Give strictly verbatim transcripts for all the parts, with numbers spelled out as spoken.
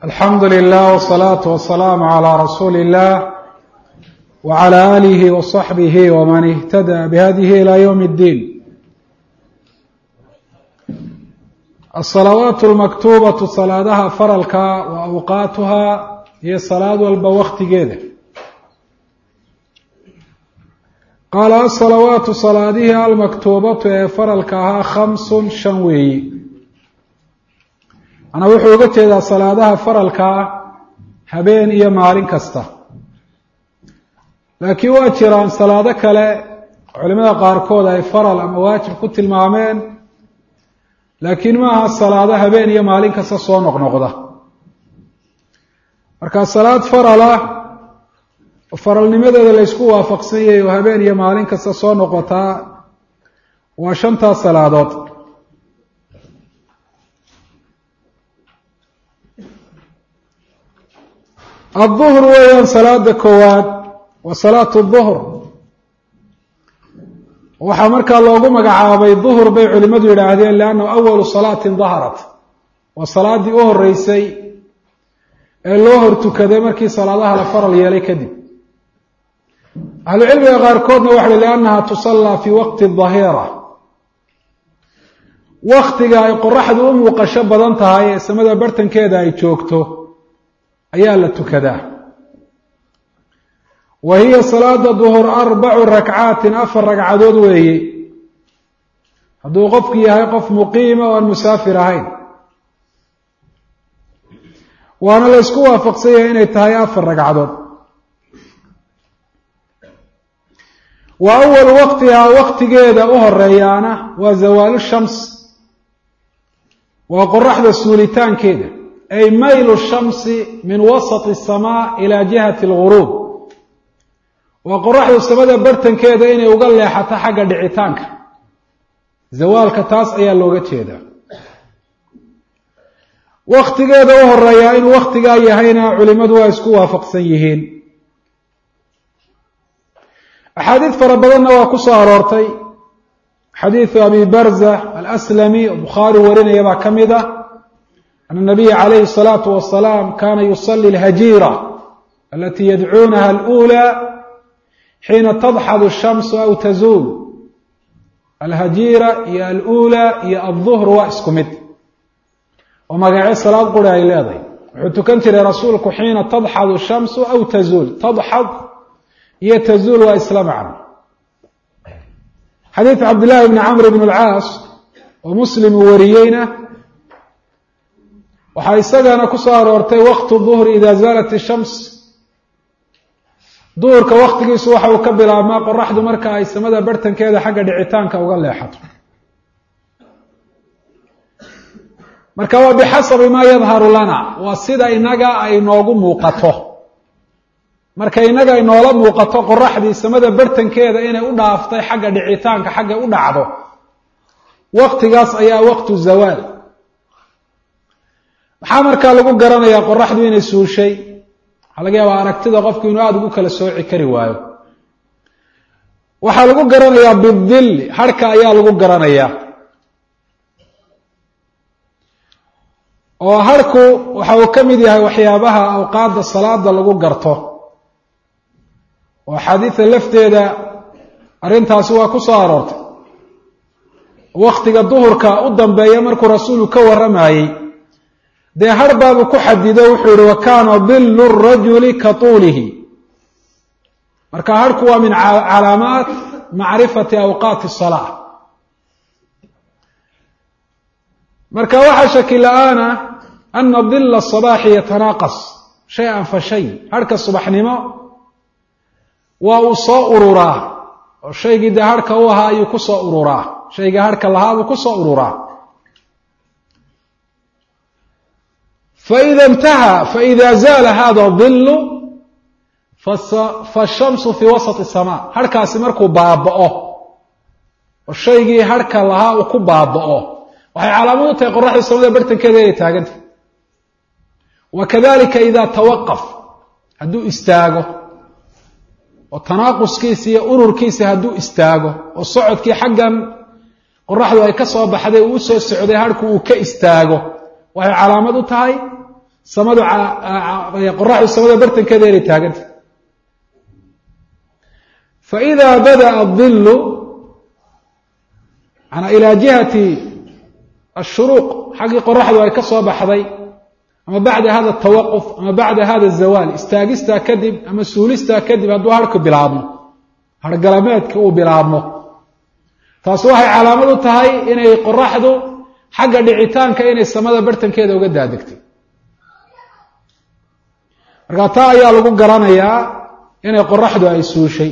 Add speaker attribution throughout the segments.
Speaker 1: alxamdu lilah wsalaatu wasalaamu calaa rasuuli illah wacala aalihi wasaxbihi waman ihtada bihadihi ilaa yowm اddiin. asalawaatu lmaktuubatu salaadaha faralka wa awqaatuhaa iyo salaad walba waktigeeda. qaala asalawaatu salaadihii almaktuubatu ee faralka ahaa khamsun shan weeyi. manaa wuxuu uga jeedaa salaadaha faralkaa habeen iyo maalin kasta, laakiin waa jiraan salaado kale culimada qaarkood ay faral ama waajib ku tilmaameen, laakiin ma aha salaado habeen iyo maalin kasta soo noqnoqda. marka salaad farala faralnimadeeda la ysku waafaqsan yahay oo habeen iyo maalin kasta soo noqotaa waa shantaas salaadood. الظهر weeyaan salaada koowaad wa salaatu الظهر. waxaa markaa loogu magacaabay ظهر bay culimadu yidhaahdeen لأnnahu أwalu salaaةi ظaharat, waa salaadii u horeysay ee loo hor tukaday markii salaadaha la faral yeelay kadib. ahlu cilmiga qaarkoodna waxa لأnnaha tusallىa fii waqti الظahiira, waktiga ay qoraxdu u muuqasho badan tahay ee samada bartankeeda ay joogto ayaa la tukadaa. wa hiya salaada duhur arbacu rakcaatin, afar ragcadood weeye hadduu qofku yahay qof muqiima oo aan musaafir ahayn, waana la ysku waafaqsan yahay inay tahay afar ragcadood. wa awalu waqtihaa waqtigeeda u horeeyaana waa zawaalu shams, waa qoraxda suulitaankeeda, ay maylu shamsi min wasati asamaa ilaa jihati alguruub, waa qoraxdu samada bartankeeda inay uga leexato xagga dhicitaanka. zawaalka taas ayaa looga jeedaa. waktigeeda u horeeyaa inuu waktigaa yahayna culimadu waa isku waafaqsan yihiin. axaadiid fara badanna waa ku soo aroortay. xadiidu abi barza alaslami oo bukhaari warinaya baa ka mid ah أن النبي عليه الصلاة والسلام كان يصلي الهجيرة التي يدعونها الأولى حين تضحض الشمس أو تزول. الهجيرة هي الأولى هي الظهر واسكمد ومقاعد الصلاة قل إلهي وحتى كنت لرسولك حين تضحض الشمس أو تزول. تضحض هي تزول وإسلام عنه. حديث عبد الله بن عمرو بن العاص ومسلم وريينه waxaa isagana ku soo aroortay waqtu duhri idaa zaalat ishams, duhurka waqtigiisu waxa uu ka bilaabmaa qoraxdu marka ay samada bartankeeda xagga dhicitaanka uga leexato. marka waa bixasabi maa yadharu lana, waa sida inaga ay noogu muuqato. marka inaga ay noola muuqato qoraxdii samada bartankeeda inay u dhaaftay xagga dhicitaanka, xagga u dhacdo, waqtigaas ayaa waqtu zawaal. maxaa markaa lagu garanayaa qoraxdu inay suushay? waxaa laga yaabaa aragtida qofku inuu aada ugu kala sooci kari waayo. waxaa lagu garanayaa bidilli, harhka ayaa lagu garanayaa. oo harhku waxa uu ka mid yahay waxyaabaha awqaadda salaada lagu garto, oo axaadiida lafteeda arrintaasi waa ku soo aroortay. waktiga duhurka u dambeeya markuu rasuulu ka warramayey dee har baabuu ku xadido, wuxuu yihi wa kaana dillu rajuli ka tuulihi. marka harhku waa min calaamaat macrifati awqaati salaa. marka waxaa shaki la-aana ana dila sabaaxi yatanaaqas shay-an fa shay. harhka subaxnimo waa uu soo ururaa, oo shaygii dee harhka u ahaa ayuu ku soo ururaa, shaygii harhka lahaa buu ku soo ururaa. faida intaha faida zaala hada dilu fashamsu fii wasati asamaa. harhkaasi markuu baaba'o oo shaygii harhka lahaa uu ku baaba'o, waxay calaamad u tahay qoraxda samada bartankeeda inay taagantahy. wa kadalika ida tawaqaf, hadduu istaago oo tanaaquskiisa iyo ururkiisa hadduu istaago, oo socodkii xaggan qoraxdu ay ka soo baxday uu usoo socday harhku uu ka istaago, waxay calaamad u tahay samadu qoraxdu samada bartankeeda inay taaganta faإida badaأ الظilu manaa ilaa jihati الshuruuq xaggii qoraxdu ay ka soo baxday ama bacda hada الtawaquf ama bacda hada الzawaal istaagistaa kadib ama suulistaa kadib hadduu harhku bilaabmo hargalameedka uu bilaabmo taas waxay calaamad u tahay inay qoraxdu xagga dhicitaanka inay samada bartankeeda uga daadegtay marka taa ayaa lagu garanayaa inay qoraxdu ay suushay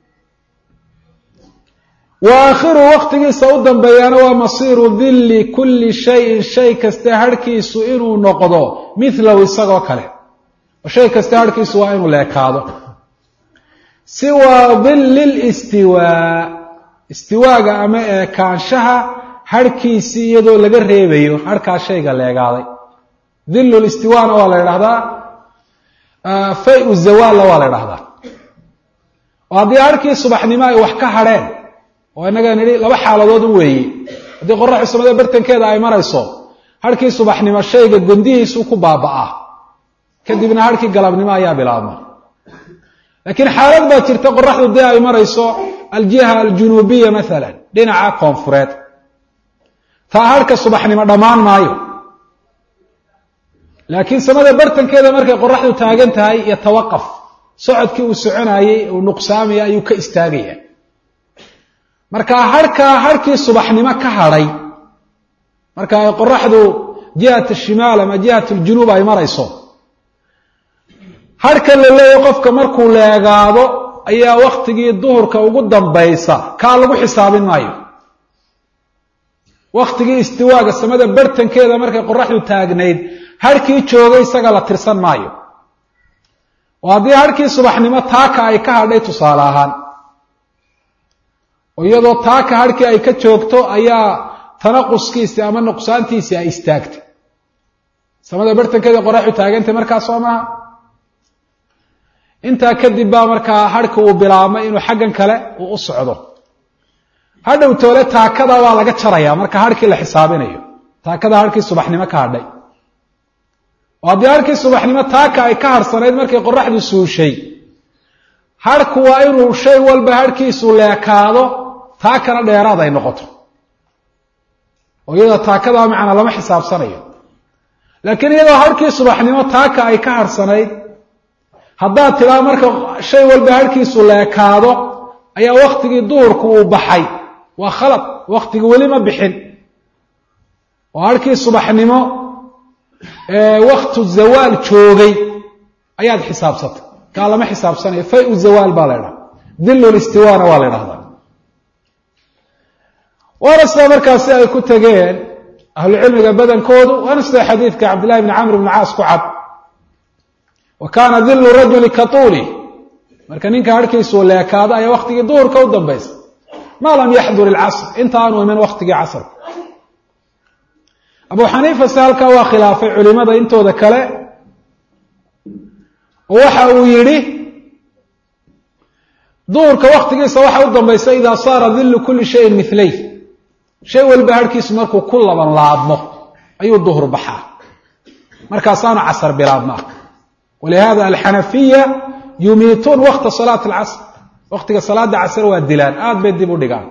Speaker 1: wa aakhiru waqtigiisa u dambeeyaana waa masiiru dilli kulli shayin shay kaste harhkiisu inuu noqdo milahu isagoo kale oo shay kaste harhkiisu waa inuu leekaado siwaa dilli listiwaa istiwaaga ama eekaanshaha harhkiisii iyadoo laga reebayo harhkaa shayga leegaaday dillu listiwaana waa la idhahdaa fay-u zawaalna waa la idhahdaa oo haddii harhkii subaxnimo ay wax ka hadheen oo innaga nidhi laba xaaladood u weeye haddii qoraxdu samada bartankeeda ay marayso harhkii subaxnimo shayga gondihiisu ku baaba'aa kadibna harhkii galabnimo ayaa bilaabma laakiin xaalad baa jirta qoraxdu dee ay marayso aljiha aljunuubiya maalan dhinaca koonfureed taa harhka subaxnimo dhammaan maayo laakiin samada bartankeeda markay qoraxdu taagan tahay yatawaqaf socodkii uu soconayey uu nuqsaamaya ayuu ka istaagaya marka harhkaa harhkii subaxnimo ka hadhay marka ay qoraxdu jihat ashimaal ama jihat aljunuub ay marayso harhka la leeyahy qofka markuu leegaado ayaa waktigii duhurka ugu dambaysa kaa lagu xisaabin maayo waktigii istiwaaga samada bartankeeda markay qoraxdu taagnayd harhkii joogay isaga la tirsan maayo oo haddii harhkii subaxnimo taaka ay ka hadhay tusaale ahaan oo iyadoo taaka harhkii ay ka joogto ayaa tanaquskiisii ama nuqsaantiisii ay istaagtay samada bartankeeda qoraxdu taagantay markaa soo maaha intaa kadib baa markaa harhka uu bilaabmay inuu xaggan kale uu u socdo hadhow toole taakada waa laga jarayaa marka harhkii la xisaabinayo taakada harhkii subaxnimo ka hadhay oo haddii harhkii subaxnimo taaka ay ka harsanayd markay qoraxdu suushay harhku waa inuu shay walba harhkiisu leekaado taakana dheeraad ay noqoto oo iyadoo taakadaa macnaa lama xisaabsanayo laakiin iyadoo harhkii subaxnimo taaka ay ka harsanayd haddaad tidhaa marka shay walba harhkiisu leekaado ayaa waktigii duhurku uu baxay waa khalad waktigii weli ma bixin oo harhkii subaxnimo waktu zawaal joogay ayaad xisaabsatay kaa lama xisaabsanayo fay-u zawaal baa la ydhaha dillu listiwaana waa la ydhahdaa waana sida markaasi ay ku tegeen ahlucilmiga badankoodu waana sida xadiidka cabdillahi bni camr bni caas ku cad wa kaana dillu rajuli ka tuuli marka ninka harhkiisu leekaado ayaa waktigii duhurka u dambaysa maa lam yaxdur ilcasr inta aanu iman waktigii casr abu xaniifa se halkaa waa khilaafay culimada intooda kale oo waxa uu yidhi duhurka waktigiisa waxa u dambaysa idaa saara dillu kulli shayin milay shay walba harhkiisu markuu ku laban laabmo ayuu duhur baxaa markaasaanu casr bilaabmaa walihada alxanafiya yumiituun wakta salaat alcasr waktiga salaada casr waa dilaan aad bay dib u dhigaan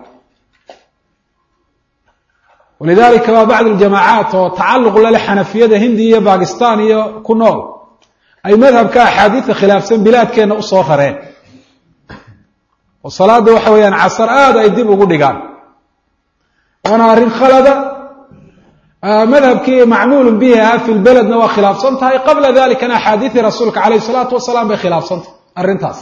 Speaker 1: walidalika baa bacd aljamaacaat oo tacalluq lale xanafiyada hindi iyo bakistan iyo ku nool ay madhabka axaadiida khilaafsan bilaadkeenna usoo rareen oo salaada waxa weeyaan casr aad ay dib ugu dhigaan waana arrin khalada madhabkii macmuulun bihi ahaa fi lbeledna waa khilaafsan tahay qabla dalikana axaadiidii rasuulka calayhi salaatu wasalaam bay khilaafsantahay arrintaas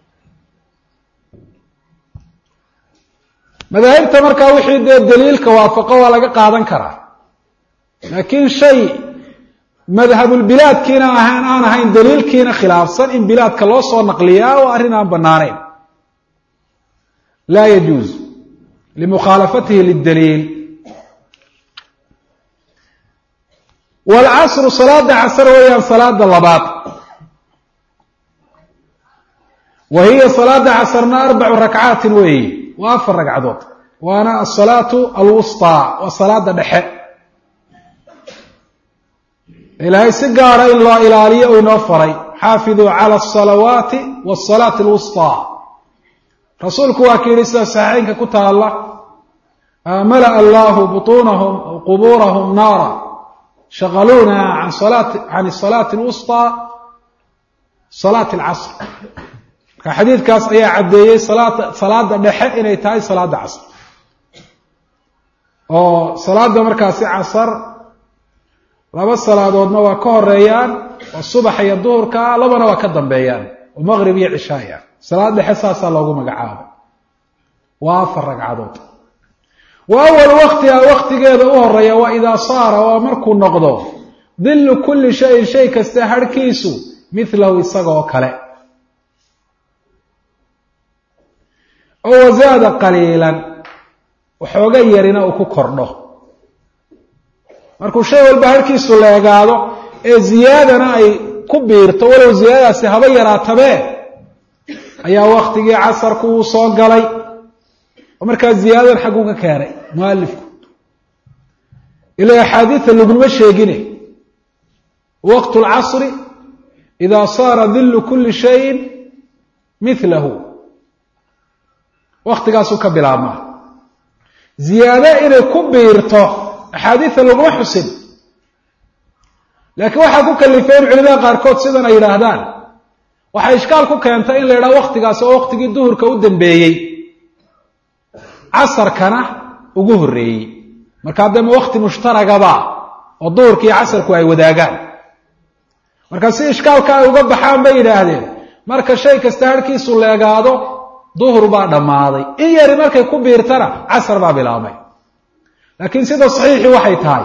Speaker 1: madaahibta markaa wixii dee daliilka waafaqo waa laga qaadan karaa laakiin shay madhabulbilaadkiina ahaan aan ahayn daliilkiina khilaafsan in bilaadka loo soo naqliyaa oo arrin aan banaanayn laa yajuuz limukhaalafatihi lidaliil waalcasru salaada casr weeyaan salaada labaad wa hiya salaada casrna arbacu rakcaatin weeye waa afar ragcadood waana asalaatu alwusطaa waa salaada dhexe ilaahay si gaara in loo ilaaliyo uu inoo faray xaafiduu cala asalawaati waasalaati alwustaa rasuulku waa ka yidhi sida saxiixeynka ku taalla mala'a allahu butuunahum aw qubuurahum naara shaqaluuna can salaati can salaati alwustaa salaati alcasr marka xadiidkaas ayaa caddeeyey salaada salaada dhexe inay tahay salaada casr oo salaada markaasi casar laba salaadoodna waa ka horeeyaan oo subaxa iyo duhurka labana waa ka dambeeyaan oo maqrib iyo cishaaya salaad dhexe saasaa loogu magacaabay waa afar ragcadood wa awal waqtiha waqtigeeda u horeeya waa idaa saara waa markuu noqdo dillu kulli shayin shay kasta harhkiisu milahu isaga oo kale oo wazaada qaliilan waxooga yarina uu ku kordho markuu shay walba harhkiisu leegaado ee ziyaadana ay ku biirto walow ziyaadadaasi haba yaraatabee ayaa waktigii casarku uu soo galay oo markaa ziyaadadan xagguu ka keenay mualifku ilaa axaadiida laguma sheegine waqtu lcasri idaa saara dillu kulli shayin milahu waktigaasuu ka bilaabmaa ziyaado inay ku biirto axaadiida laguma xusin laakiin waxaa ku kalifeen culimada qaarkood sidan ay yidhaahdaan waxay ishkaal ku keentay in la yidhaha waktigaasi oo waqtigii duhurka u dambeeyey casarkana ugu horreeyey marka haddama wakti mushtaragaba oo duhurka iyo casarku ay wadaagaan marka si ishkaalka ay uga baxaan bay yidhaahdeen marka shay kasta harhkiisu leegaado duhur baa dhammaaday in yari markay ku biirtana casar baa bilaabmay laakiin sida saxiixii waxay tahay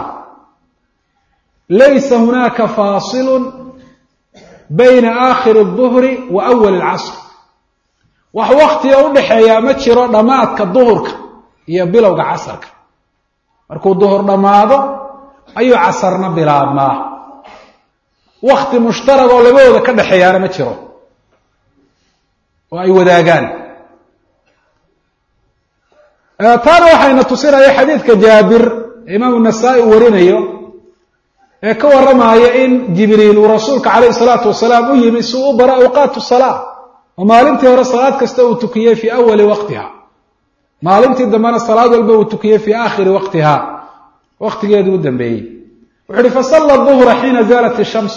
Speaker 1: laysa hunaaka faasilun bayna aakhiri الduhri wa awali اlcasr wax waktiga u dhaxeeyaa ma jiro dhammaadka duhurka iyo bilowga casarka markuu duhur dhammaado ayuu casarna bilaabmaa wakti mushtarag oo labadooda ka dhaxeeyaana ma jiro oo ay wadaagaan taana waxayna tusinaya xadiidka jaabir imaamu nasaa-i uu warinayo ee ka warramaya in jibriil uu rasuulka calayhi salaatu wasalaam u yimi si uu u bara awqaatu salaa oo maalintii hore salaad kasta uu tukiyey fii awali waqtiha maalintii dambena salaad walba uu tukiyey fii aakhiri waqtiha waqtigeedii u dambeeyey wuxu uhi fasalla duhra xiina zaalat ishams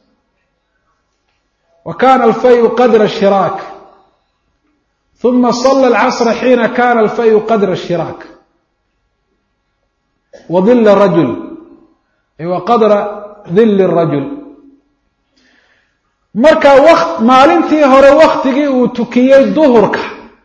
Speaker 1: wa kana alfayu qadra ashiraak uma sala alcasra xiina kana alfayu qadra ashiraak wa dilla rajul wa qadra dilli rajul marka waqt maalintii hore waktigii uu tukiyey duhurka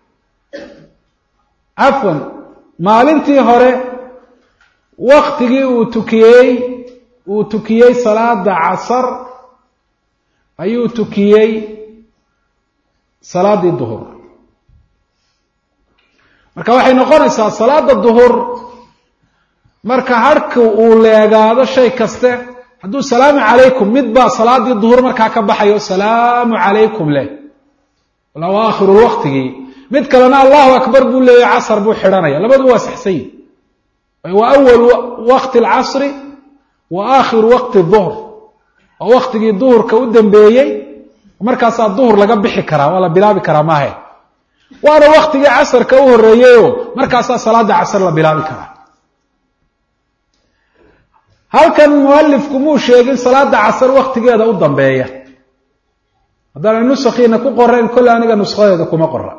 Speaker 1: cafwan maalintii hore waktigii uu tukiyey uu tukiyey salaada casar ayuu tukiyey salaadii duhur marka waxay noqonaysaa salaada duhur marka harhka uu leegaado shay kaste hadduu salaamu calaykum mid baa salaadii duhur markaa ka baxayo salaamu calaykum leh wala aakhiru waqtigii mid kalena allahu akbar buu leeyahay casar buu xidhanaya labadu waa saxsan yihin wa awal waqti alcasri wa aakhiru waqti duhr oo waqtigii duhurka u dambeeyey markaasaa duhur laga bixi karaa waa la bilaabi karaa maahe waana waqtigii casarka u horreeyeyoo markaasaa salaada casar la bilaabi karaa halkan mualifku muu sheegin salaada casar waktigeeda u dambeeya haddaana nusakiina ku qorayn kolle aniga nuskadeeda kuma qora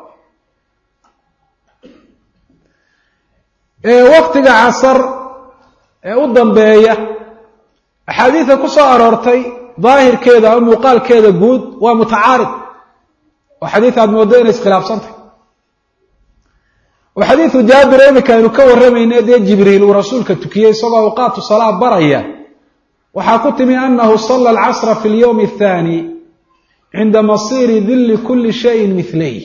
Speaker 1: ee waktiga casar ee u dambeeya axaadiida ku soo aroortay daahirkeeda ama muuqaalkeeda guud waa mutacaarid oo xadiid aad mooddo inay iskhilaafsantahy oo xadiidu jaabir imika aynu ka warramayna dee jibriil uu rasuulka tukiyey isagoo awqaatu salaa baraya waxaa ku timi anahu sala alcasra fi lyowmi athani cinda masiiri dilli kulli shayin milayh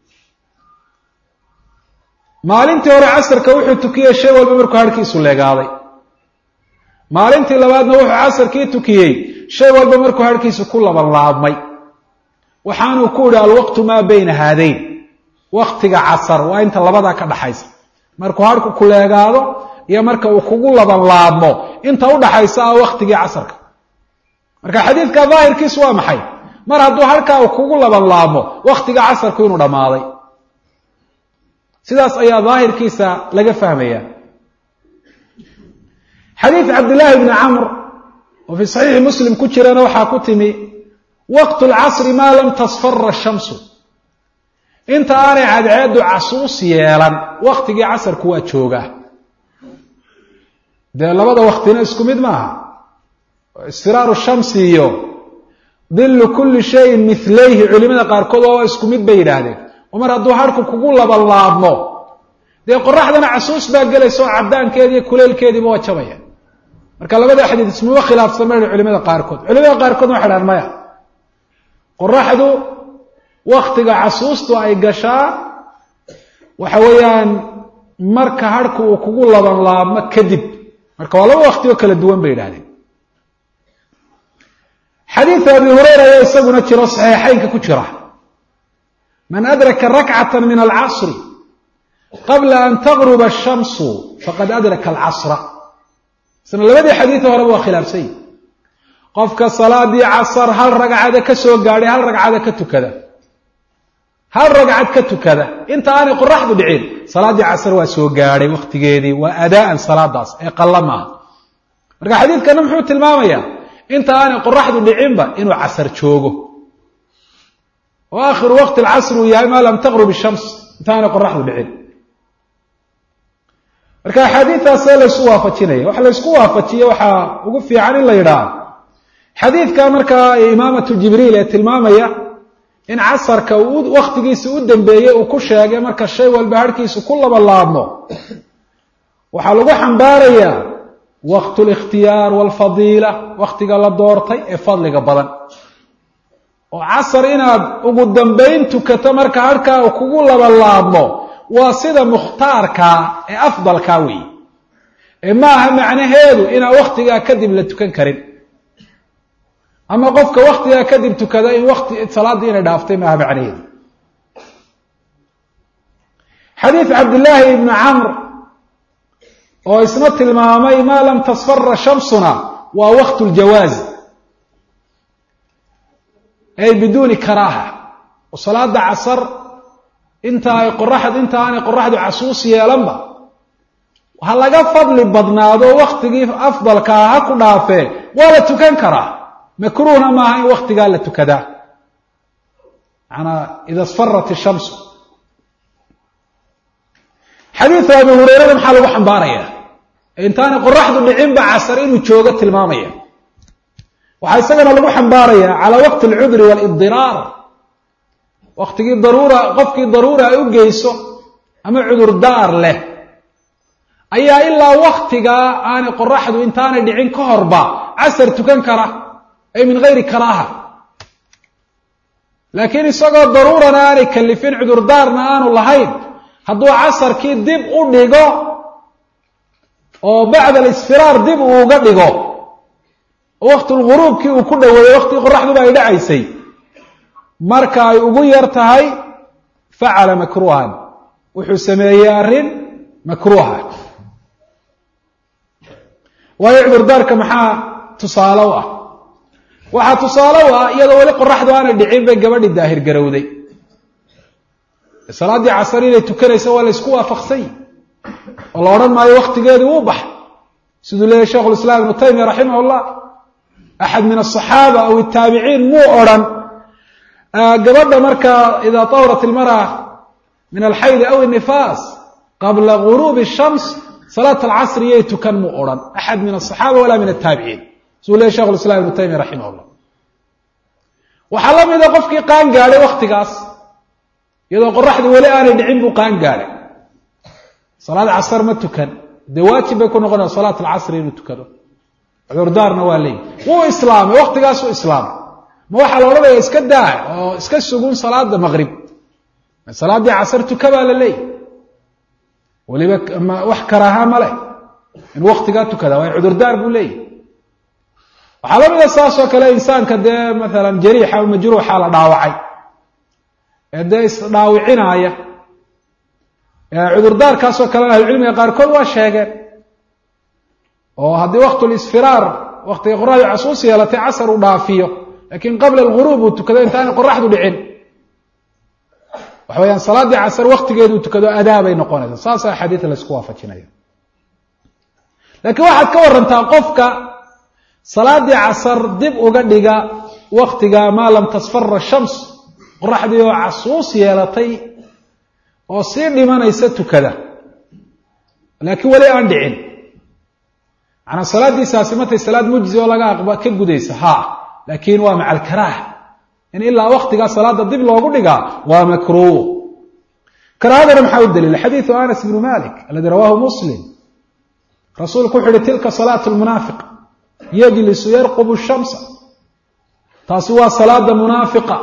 Speaker 1: maalintii hore casarka wuxuu tukiyey shay walba markuu harhkiisu leegaaday maalintii labaadna wuxuu casarkii tukiyey shay walba markuu harhkiisu ku laban laabmay waxaanuu ku idhi alwaqtu maa bayna haadayn waktiga casar waa inta labadaa ka dhaxaysa markuu harhku ku leegaado iyo marka uu kugu laban laabmo inta u dhaxaysa ah waktigii casarka marka xadiidka daahirkiisu waa maxay? mar hadduu halkaa uu kugu laban laabmo waktiga casarku inuu dhammaaday. sidaas ayaa daahirkiisa laga fahmaya. xadiid cabdillaahi bni camr oo fii saxiixi muslim ku jirana waxaa ku timi waqtu lcasri maa lam tasfara shamsu, inta aanay cadceedu casuus yeelan waktigii casarku waa joogaa. dee labada waktina isku mid maaha. istiraaru shamsi iyo dillu kulli shayin milayhi culimada qaarkood waa isku mid bay yidhaahdeen. oo mar hadduu harku kugu labanlaabmo dee qoraxdana casuus baa gelaysa oo cadaankeedi iyo kuleylkeediiba waa jabaya. marka labada xadiid ismuma khilaafsan mayno culimada qaarkood. culimada qaarkood waxay dhahaan maya, qoraxdu waktiga casuustu ay gashaa waxa weeyaan marka harku uu kugu laban laabmo kadib. marka waa laba wakti oo kala duwan bay yidhahdeen. xadiidu abi hurayra ayaa isaguna jiro saxiixaynka ku jira, man adraka rakcata min alcasri qabla an tagruba ashamsu faqad adraka alcasra. isna labadii xadiida horeba waa khilaafsan yihi. qofka salaadii casar hal ragcada ka soo gaadhay hal ragcada ka tukada hal ragcad ka tukada inta aanay qoraxdu dhicin, salaaddii casar waa soo gaadhay waktigeedii, waa adaa'an salaadaas ee qalla maaha. marka xadiidkana muxuu tilmaamayaa inta aanay qoraxdu dhicinba inuu casar joogo, oo aakhiru waqti alcasr uu yahay maa lam taqrub ishams, inta aanay qoraxdu dhicin. marka axaadiistaasee laysu waafajinaya. waxa laysku waafajiye waxaa ugu fiican in la yidhaah xadiidka markaa imaamatu jibriil ee tilmaamaya in casarka uu waktigiisa u dambeeyey uu ku sheegay marka shay walba harhkiisu ku labanlaabmo, waxaa lagu xambaarayaa waqtu likhtiyaar walfadiila, waktiga la doortay ee fadliga badan. oo casar inaad ugu dambayn tukato marka harhkaa uu kugu labanlaabmo waa sida mukhtaarkaa ee afdalkaa weeye, ee maaha macnaheedu inaan waktigaa kadib la tukan karin, ama qofka waktigaa kadib tukada in wati salaaddii inay dhaaftay maaha macnaheedu. xadiid cabdillaahi ibni camr oo isna tilmaamay maa lam tasfara shamsuna waa waqtu ljawaazi ay biduuni karaaha. oo salaada casar inta ay qoraxd inta aanay qoraxdu casuus yeelanba ha laga fadli badnaado waktigii afdalkaa ha ku dhaafee waa la tukan karaa, makruuhna maaha in waktigaa la tukadaa. maanaa ida sfarat ishamsu. xadiidu abi hurayrada maxaa lagu xambaaraya? intaanay qoraxdu dhicinba casar inuu joogo tilmaamaya. waxaa isagana lagu xambaaraya calaa waqti alcudri waalidiraar, waktigii daruura qofkii daruura ay u geyso ama cudurdaar leh ayaa ilaa waktigaa aanay qoraxdu intaanay dhicin ka horba casar tukan kara, ay min gayri karaaha. laakiin isagoo daruurana aanay kalifin cudurdaarna aanu lahayn, hadduu casarkii dib u dhigo oo bacda alisfiraar dib uu uga dhigo oo waqtulghuruubkii uu ku dhoweeyey waqtigii qoraxduba ay dhacaysay, marka ay ugu yar tahay facala makruuhan, wuxuu sameeyey arrin makruuha. waayo cudurdaarka maxaa tusaale u ah? waxaa tusaale u ah iyadoo weli qoraxdu aanay dhicin bay gabadhii daahir garowday, salaaddii casar inay tukanaysa waa la ysku waafaqsany oo la odhan maayo waktigeedii wuu baxay, siduu leeyahy sheikhu lislaam ibnu taymiya raximah llah. axad min asaxaaba aw ataabiciin muu odhan gabadha markaa idaa tawrat ilmara min alxaydi aw innifaas qabla guruubi shams salaat alcasri yay tukan muu odhan axad min asaxaaba walaa min ataabiciin, siduu leeyahy shekhu lislaam ibnu taymiya raximah llah. waxaa la mida qofkii qaan gaadhay waktigaas iyadoo qoraxdu weli aanay dhicin buu qaan gaadhay, salaad casar ma tukan, dee waajib bay ku noqonaya salaat alcasri inuu tukado, cudurdaarna waa leeyihi. wuu islaamay, waktigaasuu islaamay, ma waxaa la odhanaya iska daa oo iska sugun salaada maqrib, salaaddii casar tuka baa la leeyahy. weliba wax karaaha ma leh in waktigaa tukada, waayo cudurdaar buu leeyahy. waxaa la mida saasoo kale insaanka dee maalan jariixa o majruuxa la dhaawacay ee dee isdhaawicinaaya, cudurdaarkaasoo kalena ahlucilmiga qaarkood waa sheegeen. oo haddii waktulisfiraar waqtiga qoraxdu casuus yeelatay casar uu dhaafiyo laakiin qabla alghuruub uu tukado intaanay qoraxdu dhicin waxa weeyaan salaadii casar waqtigeedu uu tukado adaa bay noqonaysaa saasa xadiidka la isku waafajinayo laakiin waxaad ka warantaa qofka salaadii casar dib uga dhiga waqtiga maa lam tasfara shams qoraxdii oo casuus yeelatay oo sii dhimanaysa tukada laakiin weli aan dhicin macnaa salaadiisaasi matay salaad mujzi oo laga aqba ka gudaysa ha laakiin waa maca alkaraaha in ilaa waqtigaa salaada dib loogu dhigaa waa makruuh karaahadana maxaa u daliila xadiidu anas bnu malik aladi rawaahu muslim rasuulku wuxu uhi tilka salaatu lmunaafiq yajlisu yarqubu shamsa taasi waa salaada munaafiqa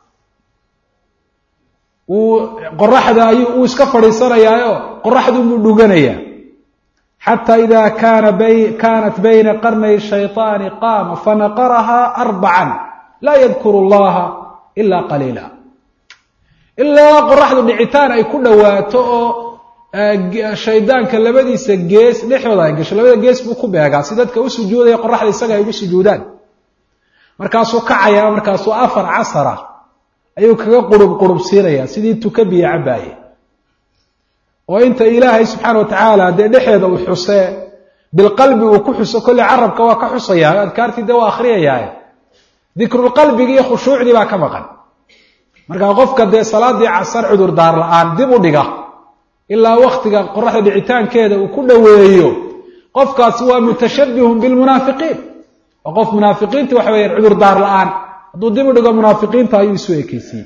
Speaker 1: uu qoraxda ayuu uu iska fadhiisanayaayo qoraxdunbuu dhuganayaa xata ida kana bay kanat bayna qarnay shayطaani qaama fanaqaraha arbacan laa yadkuru llaha ila qaliila ilaa qoraxdu dhicitaan ay ku dhowaato oo shaydaanka labadiisa gees dhexdooda ay gasho labada gees buu ku beegaa si dadka u sujuudaya qoraxda isaga ay ugu sujuudaan markaasuu kacaya markaasuu afar casara ayuu kaga qurub qurub siinayaa sidii tuka biyo cabaaye oo inta ilaahay subxaana wa tacaala dee dhexeeda uu xusee bilqalbi uu ku xuso kolley carabka waa ka xusayaa adkaartii dee waa akhriyayaaye dikrulqalbigi iyo khushuucdii baa ka maqan markaa qofka dee salaadii casar cudurdaar la-aan dib u dhiga ilaa waktiga qoraxda dhicitaankeeda uu ku dhoweeyo qofkaasi waa mutashabihun bilmunaafiqiin oo qof munaafiqiinta waxa weyaan cudurdaar la-aan hadduu dib u dhigo munaafiqiinta ayuu isu ekeysiiyey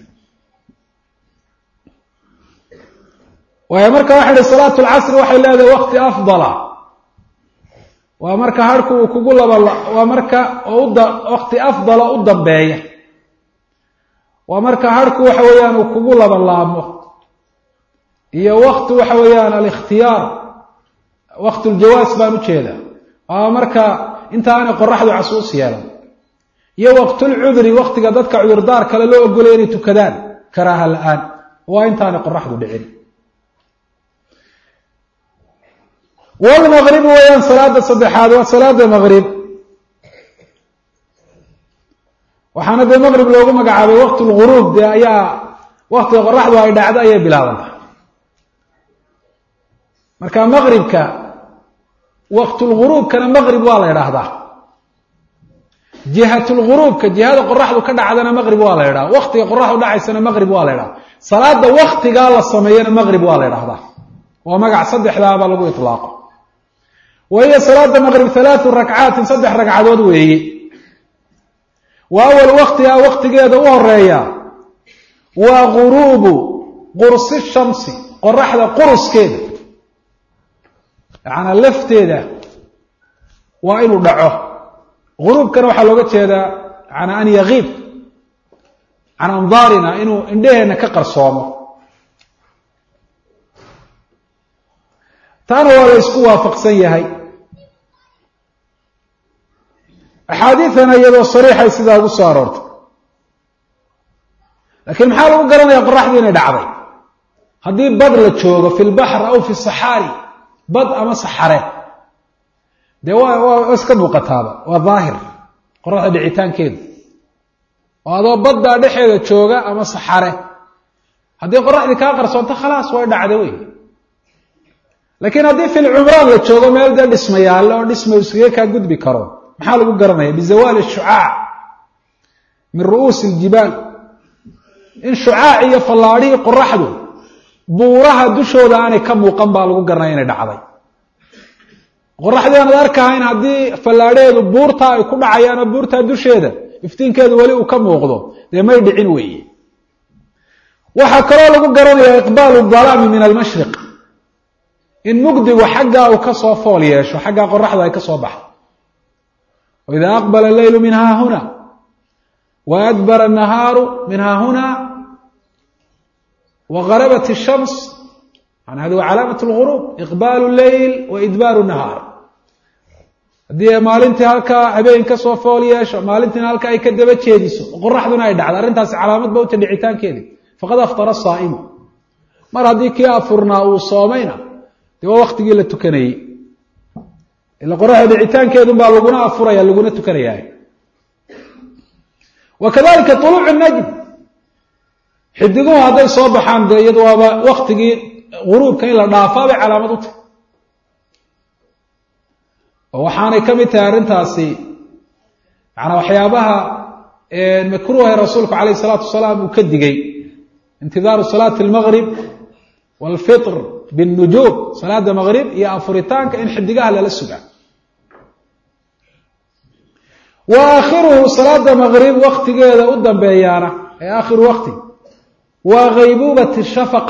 Speaker 1: waayo marka waxa ihi salaatu lcasri waxay leedahay wakti afdala waa marka harhku uu kugu laba waa marka wakti afdala u dambeeya waa marka harhku waxa weeyaan uu kugu laba laabmo iyo wakti waxa weeyaan alikhtiyaar wakti ljawaas baan ujeeda waa marka inta aanay qoraxdu casuus yeelan iyo waqtulcudri waktiga dadka cudurdaar kale loo ogolay inay tukadaan karaaha la-aan waa intaanay qoraxdu dhicin walmaqrib weeyaan salaada saddexaad waa salaada maqrib waxaana dee maqrib loogu magacaabay waqt lghuruub dee ayaa waktiga qoraxdu ay dhacdo ayay bilaabantay marka maqribka waqtulghuruubkana maqrib waa la idhaahdaa jihatulghuruubka jihada qoraxdu ka dhacdana maqrib waa la idhaha waktiga qoraxdu dhacaysana maqrib waa la idhaha salaada waktigaa la sameeyana maqrib waa la idhahdaa waa magac saddexdaaba lagu itlaaqo wa hiya salaada maqrib halaathu rakcaatin saddex ragcadood weeye wa awal waktiha waktigeeda u horeeya waa ghuruubu qursi shamsi qoraxda quruskeeda yaana lafteeda waa inuu dhaco ghuruubkana waxaa looga jeedaa yana an yagiib can andaarina inuu indhaheenna ka qarsoomo taana waa la isku waafaqsan yahay axaadiidana iyadoo sariixay sidaa ugu soo aroortay laakiin maxaa lagu garanaya qoraxdii inay dhacday haddii bad la joogo fi lbaxr aw fi saxaari bad ama saxare dee waa waa iska muuqataaba waa daahir qoraxda dhicitaankeedu oo adoo baddaa dhexeeda jooga ama saxare haddii qoraxdii kaa qarsoonto khalaas way dhacda wey laakiin haddii fi lcumraan la joogo meel dee dhismayaalle oo dhisma iskaga kaa gudbi karo maxaa lagu garanaya bizawaali shucaac min ru'uusi iljibaal in shucaac iyo fallaadhihii qoraxdu buuraha dushooda aanay ka muuqan baa lagu garanaya inay dhacday qoraxdii aanad arkahayn haddii fallaadheedu buurtaa ay ku dhacayaan oo buurtaa dusheeda iftiinkeedu weli uu ka muuqdo dee may dhicin weeye waxaa kaloo lagu garanaya iqbaalu dalaami min almashriq in mugdigu xaggaa uu ka soo fool yeesho xaggaa qoraxda ay ka soo baxdo waidaa aqbala alleylu min haahuna wa adbara annahaaru min haahuna wagarabat ishams yani hadi waa calaamat lghuruub iqbaalu lleyl wa idbaaru nahaar haddii maalintii halkaa habeen ka soo fool yeesho maalintiina halkaa ay ka daba jeediso qoraxduna ay dhacdo arrintaasi calaamad ba uta dhicitaankeedi faqad aftara saa'imu mar haddii kii afurnaa uu soomayna dee waa waktigii la tukanayey ila qoraxda dhicitaankeedu baa laguna afuraya laguna tukanayaa wakadalika tuluuc an-najm xidiguhu hadday soo baxaan dee iyadu waaba waktigii guruubka in la dhaafaa bay calaamad u tahay oo waxaanay ka mid tahay arrintaasi macnaa waxyaabaha makruuha rasuulku calayhi salaatu wasalaam uu ka digay intidaaru salaati almaghrib waalfitr binnujuum salaada maghrib iyo afuritaanka in xidigaha lala sugaa wa aakhiruhu salaada maghrib waktigeeda u dambeeyaana ee aakhiru waqti waa ghaybubati shafaq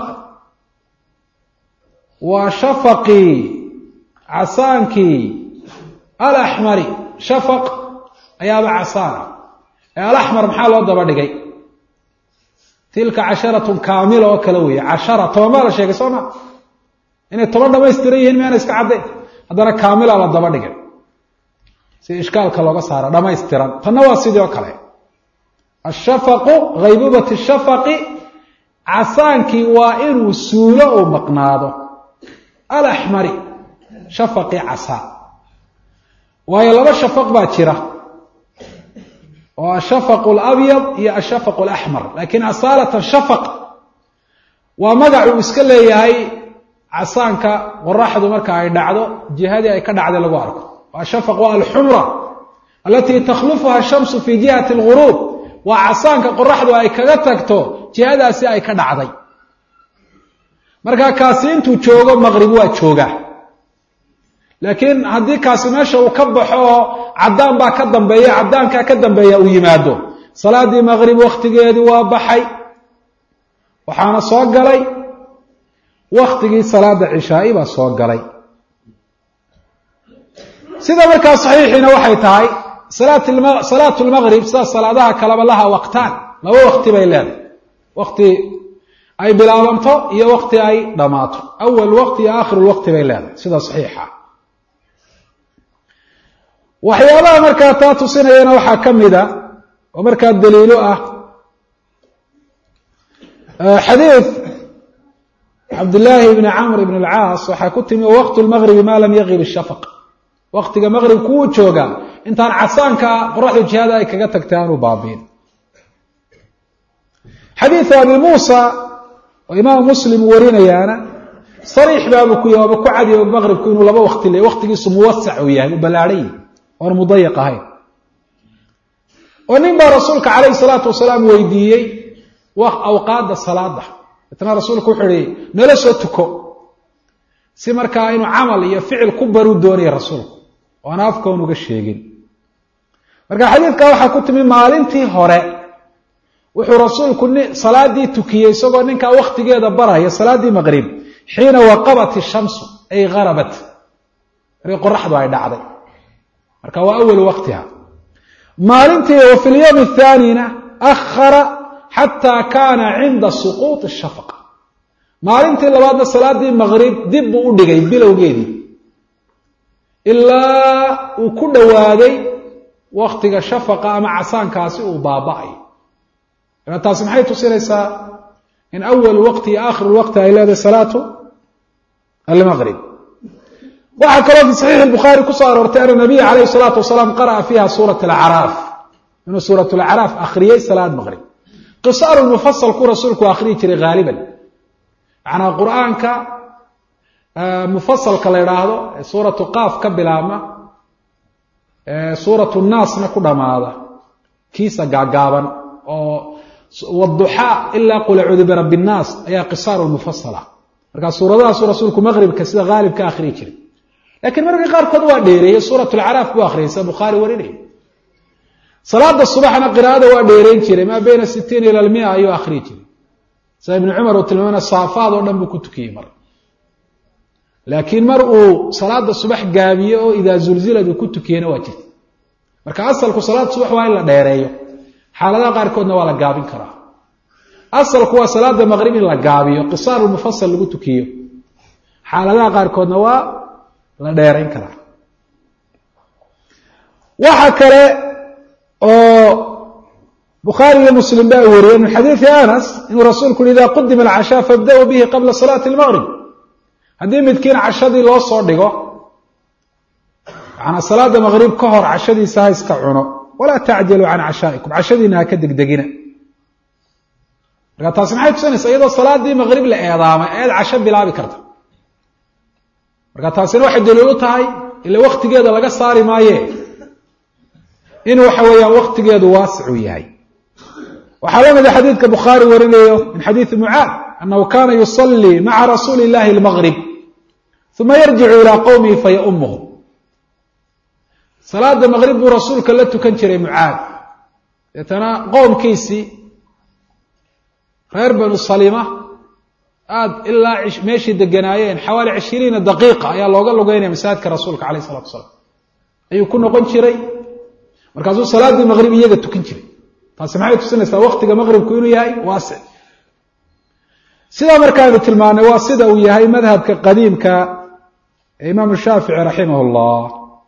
Speaker 1: waa shafaqii casaankii alaxmari shafaq ayaaba casaana ee alaxmar maxaa loo daba dhigay tilka casharatun kaamila oo kale weeye cashara toban baa la sheegay soo ma inay toban dhamaystiran yihiin miyaana iska caddayn haddana kaamila la daba dhigay si ishkaalka looga saaro dhamaystiran tanna waa sidii oo kale ashafaqu ghaybubati shafaqi casaankii waa inuu suulo uu maqnaado alaxmari shafaqi casaa waayo laba shafaq baa jira oo ashafaqu alabyad iyo ashafaqu alaxmar laakiin asaalatan shafaq waa magacuu iska leeyahay casaanka qoraxdu marka ay dhacdo jihadii ay ka dhacday lagu arko ashafaq waa alxumra alatii takhlufuha ashamsu fi jihati alguruub waa casaanka qoraxdu ay kaga tagto jihadaasi ay ka dhacday markaa kaasi intuu joogo maqrib waa joogaa laakiin haddii kaasi meesha uu ka baxo oo caddaan baa ka dambeeya caddaankaa ka dambeeya uu yimaado salaadii maqrib wakhtigeedii waa baxay waxaana soo galay wakhtigii salaada cishaa'i baa soo galay sida markaa saxiixiina waxay tahay salaatu lmaqrib sida salaadaha kaleba laha waqtaan laba waqti bay leedahay waqti ay bilaabanto iyo waqti ay dhammaato awal waqti iyo aakhir waqti bay leedahay sida saxiixa waxyaabaha markaa taa tusinayana waxaa ka mida oo markaa daliilo ah xadiid cabdillaahi ibni camr ibn alcaas waxaa ku timi waqtu lmaqribi maa lam yaqib ishafaq waqtiga maqribku wuu joogaa intaan casaanka qoraxda jihada ay kaga tagtay aanu baabiin xadiidu abi muusa oo imaamu muslim warinayaana sariix baabuu ku yahy waaba ku cadiyo maqribku inuu laba waqti leey waqtigiisu muwasac uu yahay u ballaadhan yahy oon mudayiq ahayn oo nin baa rasuulka calayhi salaatu wasalaam weydiiyey awqaadda salaada itna rasuulku wuxuu ihi nala soo tuko si markaa inuu camal iyo ficil ku baruu doonaya rasuulku oo aan afkoon uga sheegin marka xadiidkaa waxaa ku timi maalintii hore wuxuu rasuulku salaadii tukiyey isagoo ninkaa wakhtigeeda baraya salaaddii maqrib xiina waqabat ishamsu ay harabat markii qoraxdu ay dhacday marka waa awal waqtiha maalintii wa fi lyawmi athaanina akhara xataa kaana cinda suquuط الshafaq maalintii labaadna salaadii maqrib dib buu u dhigay bilowgeedii ilaa uu ku dhowaaday waktiga shafaqa ama casaankaasi uu baaba'ay taasi maxay tusinaysaa in awal waqti iyo aakhir waqti ay leedahay salaatu almaqrib waxaa kaloo fi saxiix الbukhaari kusoo aroortay ana nabiya calayhi الsalaatu wasalaam qara'a fiiha suuraة اlacraaf inuu suuraة اlacraaf akhriyey salaad maqrib qisaaru mufasalku rasuulku akhriyi jiray haaliban macnaa qur'aanka mufasalka la idhaahdo ee suuratu qaaf ka bilaabma ee suuratu naasna ku dhammaada kiisa gaagaaban oo wduxaa ilaa qul acuudu birabbi innaas ayaa qisaaru mufasala markaa suuradahaasu rasuulku maqribka sida haalibka akhriyi jiray laakiin mararka qaarkood waa dheereeyey suurat lacraaf buu akhriyay sida bukhaari warinaya salaada subaxna qiraa'ada waa dheereyn jiray maa bayna sitiin ila almia ayuu akhriyi jiray sida ibnu cumar uu tilmaamana saafaad oo dhan buu ku tukiyey mar laakiin mar uu salaada subax gaabiye oo idaa zulzilad uu ku tukiyena waa jirta marka asalku salaada subax waa in la dheereeyo xaaladaha qaarkoodna waa la gaabin karaa asalku waa salaada maqrib in la gaabiyo qisaaru mufasal lagu tukiyo xaaladaha qaarkoodna waa la dheerayn karaa waxa kale oo bukhaari iyo muslim baa wariyey min xadiidi anas inuu rasuulku yihi idaa qudima alcashaa fabda-uu bihi qabla salaati almaqrib haddii midkiin cashadii loo soo dhigo macnaa salaada maqrib ka hor cashadiisa ha iska cuno walaa tacjaluu can cashaa'ikum cashadiina ha ka degdegina marka taasi maxay tusinaysaa iyadoo salaadii maqrib la eedaamay eed casho bilaabi karta marka taasina waxay daliil u tahay ila waktigeeda laga saari maaye in waxa weeyaan waktigeedu waasicu yahay waxaa la mida xadiidka bukhaari warinayo min xadiidi mucaad annahu kana yusallii maca rasuuli illahi almaqrib uma yarjicu ilaa qowmihi fayaumuhum salaada maqrib buu rasuulka la tukan jiray mucaad deetana qowmkiisii reer banu salima aada ilaa meeshii deganaayeen xawaali cishiriina daqiiqa ayaa looga lugeynaya masaajidka rasuulka calayh isalatu wasalaam ayuu ku noqon jiray markaasuu salaaddii maqrib iyaga tukan jiray taasi maxay tusinaysaa waktiga maqribku inuu yahay waasic sidaa markaaynu tilmaanay waa sida uu yahay madhabka qadiimka ee imaamu shaafici raximah llah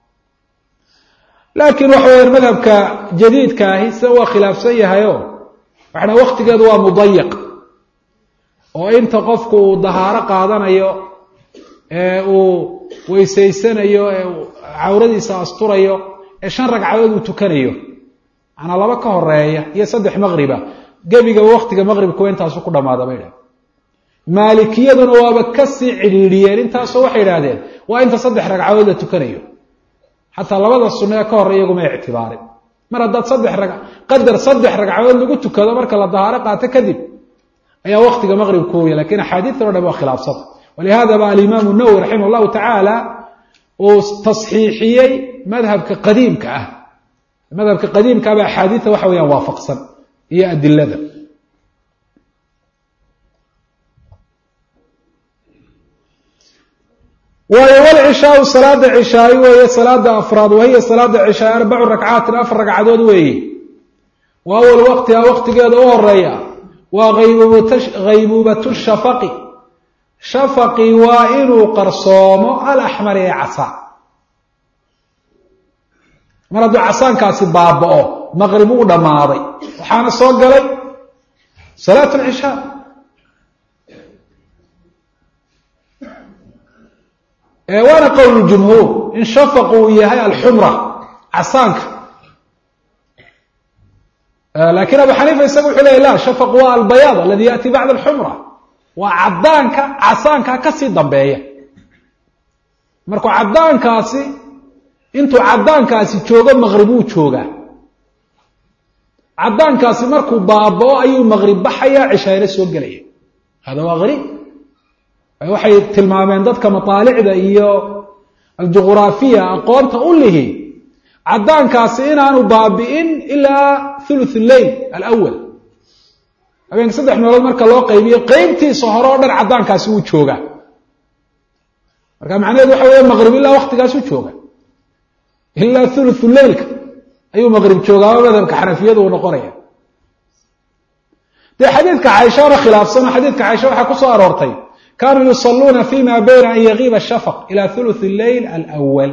Speaker 1: laakiin waxa weyaan madhabka jadiidka ahi sida waa khilaafsan yahayo waxna waktigeedu waa mudayiq oo inta qofku uu dahaaro qaadanayo ee uu weysaysanayo ee uu cawradiisa asturayo ee shan ragcadood uu tukanayo macnaa laba ka horeeya iyo saddex maqriba gebigaba waktiga maqribka waa intaasu ku dhamaada bay idhahdeen maalikiyaduna waaba kasii cidhiidhiyeen intaasoo waxay idhahdeen waa inta saddex ragcadood la tukanayo xataa labada sunno ee ka horey iyaguma ictibaarin mar haddaad saddex ra qadar saddex ragcadood lagu tukado marka la dahaaro qaato kadib ayaa waktiga maqribku uya lakin axaadiistan o dhan waa khilaafsanta walihada ba alimaamu nawowi raximah llahu tacaala uu tasxiixiyey madhabka qadiimka ah madhabka qadiimka ah ba axaadiista waxa weyaan waafaqsan iyo adilada waayo walcishaau salaada cishaay weeye salaada afraad wahiya salaada cishaay arbacu rakcaatin afar ragcadood weeye wa awal waqtiha waqtigeeda u horeeya waa haybuubatu shafaqi shafaqi waa inuu qarsoomo alaxmari ee casaan mar hadduu casaankaasi baaba'o maqrib u dhammaaday waxaana soo galay salaat alcishaa waana qowl jumhuur in shafaqu uu yahay alxumra casaanka lakin abu xaniifa isaga wuxuu leya la shafaq waa albayaad aladi yaati bacda alxumra waa cadaanka casaanka kasii dambeeya markuu cadaankaasi intuu cadaankaasi joogo maqrib uu joogaa cadaankaasi markuu baabao ayuu maqrib baxaya cishaayna soo gelaya hada waa gariib waxay tilmaameen dadka mataalicda iyo aljuqraafiya aqoonta u lihi cadaankaasi inaanu baabi'in ilaa thuluth lleil alawal habeenka saddex meelood marka loo qaybiyo qeybtiisa hore oo dhan cadaankaasi wuu joogaa marka macnaheedu waxa weeye maqrib ilaa waktigaasuu jooga ilaa thuluthu leilka ayuu maqrib joogaaba madhabka xanafiyadu uu noqonaya dee xadiidka caaishana khilaafsano xadiidka caaisha waxaa ku soo aroortay kaanuu yusaluuna fima bayna an yagiiba shafaq ila thuluth lleil alawal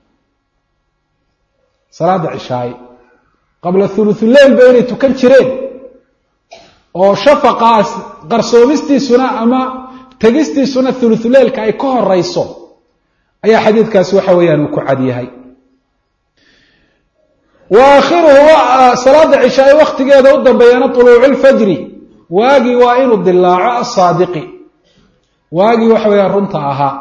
Speaker 1: salaada cishaay qabla thuluth lleil ba inay tukan jireen oo shafaqaas qarsoomistiisuna ama tegistiisuna thuluth leilka ay ka horeyso ayaa xadiidkaasi waxa weeyaan uu ku cad yahay wa aakhiruhu salaada cishaay waktigeeda u dambeeyana tuluucu lfajri waagii waa inuu dilaaco asaadiqi waagii waxa weeyaan runta ahaa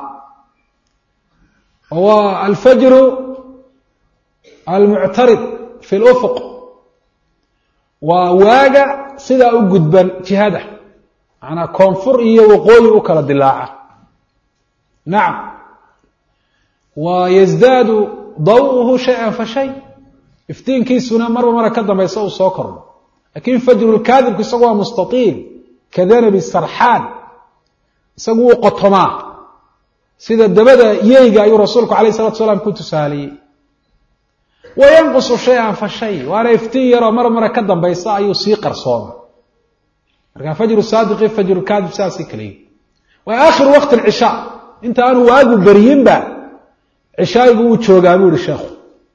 Speaker 1: waa alfajru almuctarid fi lufuq waa waaga sidaa u gudban jihada manaa koonfur iyo waqooyi u kala dilaaca nacam wa yazdaadu daw'uhu shay-an fa shay iftiinkiisuna marba mara ka dambaysa uu soo kordho lakin fajru lkaadibku isagu waa mustaiil ka danabi sarxaan isagu wuu qotomaa sida dabada yeyga ayuu rasuulku alayh salatu salaam ku tusaaliyey wayanqusu shay-an fa shay waana iftiin yaroo mar mara ka dambaysa ayuu sii qarsooma marka fajru saadiqi fajru kaadib saasay kala yihi waa aakhiru waqti alcishaa inta aanu waagu beryinba cishaayigu wuu joogaa buu yihi sheekhu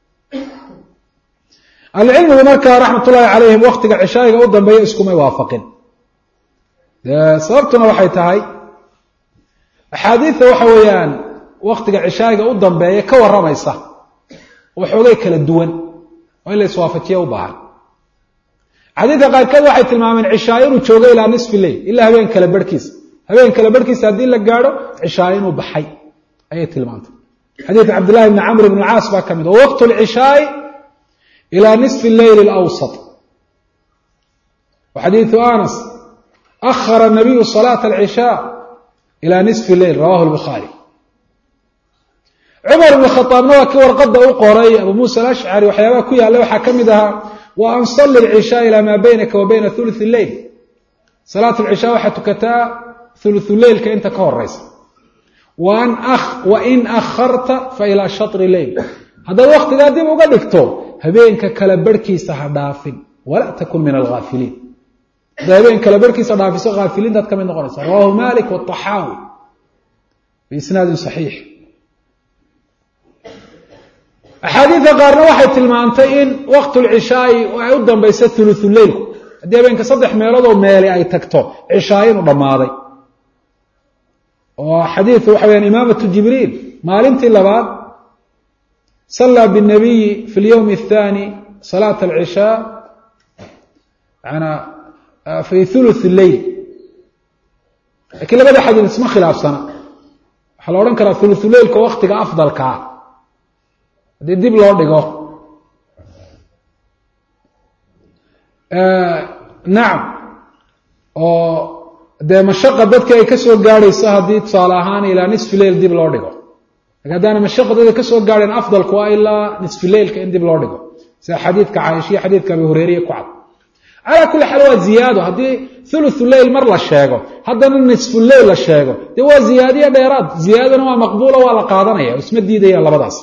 Speaker 1: ahlucilmigu markaa raxmat ullahi calayhim waktiga cishaayiga u dambeeya iskumay waafaqin sababtuna waxay tahay axaadiidta waxa weeyaan waktiga cishaayiga u dambeeya ka warramaysa oo xoogay kala duwan oo in la iswaafajiyo u baahan xadiidka qaarkeed waxay tilmaameen cishaa inuu joogo ilaa nisfi leyl ilaa habeen kala barhkiisa habeen kala barhkiisa haddii la gaadho cishaa inuu baxay ayay tilmaantay xadiidka cabdillahi bni camr bn alcaas baa ka mid oo waqtu lcishaai ilaa nisfi leyl alawsat wa xadiidu anas akhara nabiyu salaata alcishaa ilaa nisfi leyl rawahu lbukhaari cumar ibn khaaabna waa kii warqada u qoray abu muusa alashcari waxyaabaha ku yaallay waxaa ka mid ahaa wa an salli alcishaa ilaa maa baynaka wa bayna thuluth lleyl salaat alcishaa waxaa tukataa thuluthu leylka inta ka horeysa wain akharta fa ilaa shatri leyl haddaad waktigaa dib uga dhigto habeenka kala barhkiisa ha dhaafin walaa takun min alghaafiliin haddaad habeen kala barhkiisa dhaafiso haafiliintaad ka mid noqonaysa rawahu malik wataxaawi biisnaadin saxiix axaadiida qaarna waxay tilmaantay in waqtu lcishaai ay u dambaysa thuluthu leylku haddii habeenka saddex meelood oo meeli ay tagto cishaa inuu dhammaaday oo xadiidu waxa weyaan imaamatu jibriil maalintii labaad sallaa binabiyi fi lyowmi athani salaata alcishaa manaa fi thuluth leyl lakiin labada xadiid isma khilaafsana waxaa la odhan karaa thuluthu leylka waktiga afdalkaa haddii dib loo dhigo nacam oo dee mashaqa dadkii ay ka soo gaadhayso haddii tusaale ahaan ilaa nisfi leyl dib loo dhigo laki haddaana mashaqa dadka ka soo gaadhayn afdalku waa ilaa nisfi leylka in dib loo dhigo sida xadiidka caaishiya xadiidka abi hureyriya ku cad calaa kulli xaal waa ziyaado haddii thuluthu leyl mar la sheego haddana nisfu leyl la sheego dee waa ziyaadiyo dheeraad ziyaadana waa maqbuula waa la qaadanaya o isma diidaya labadaas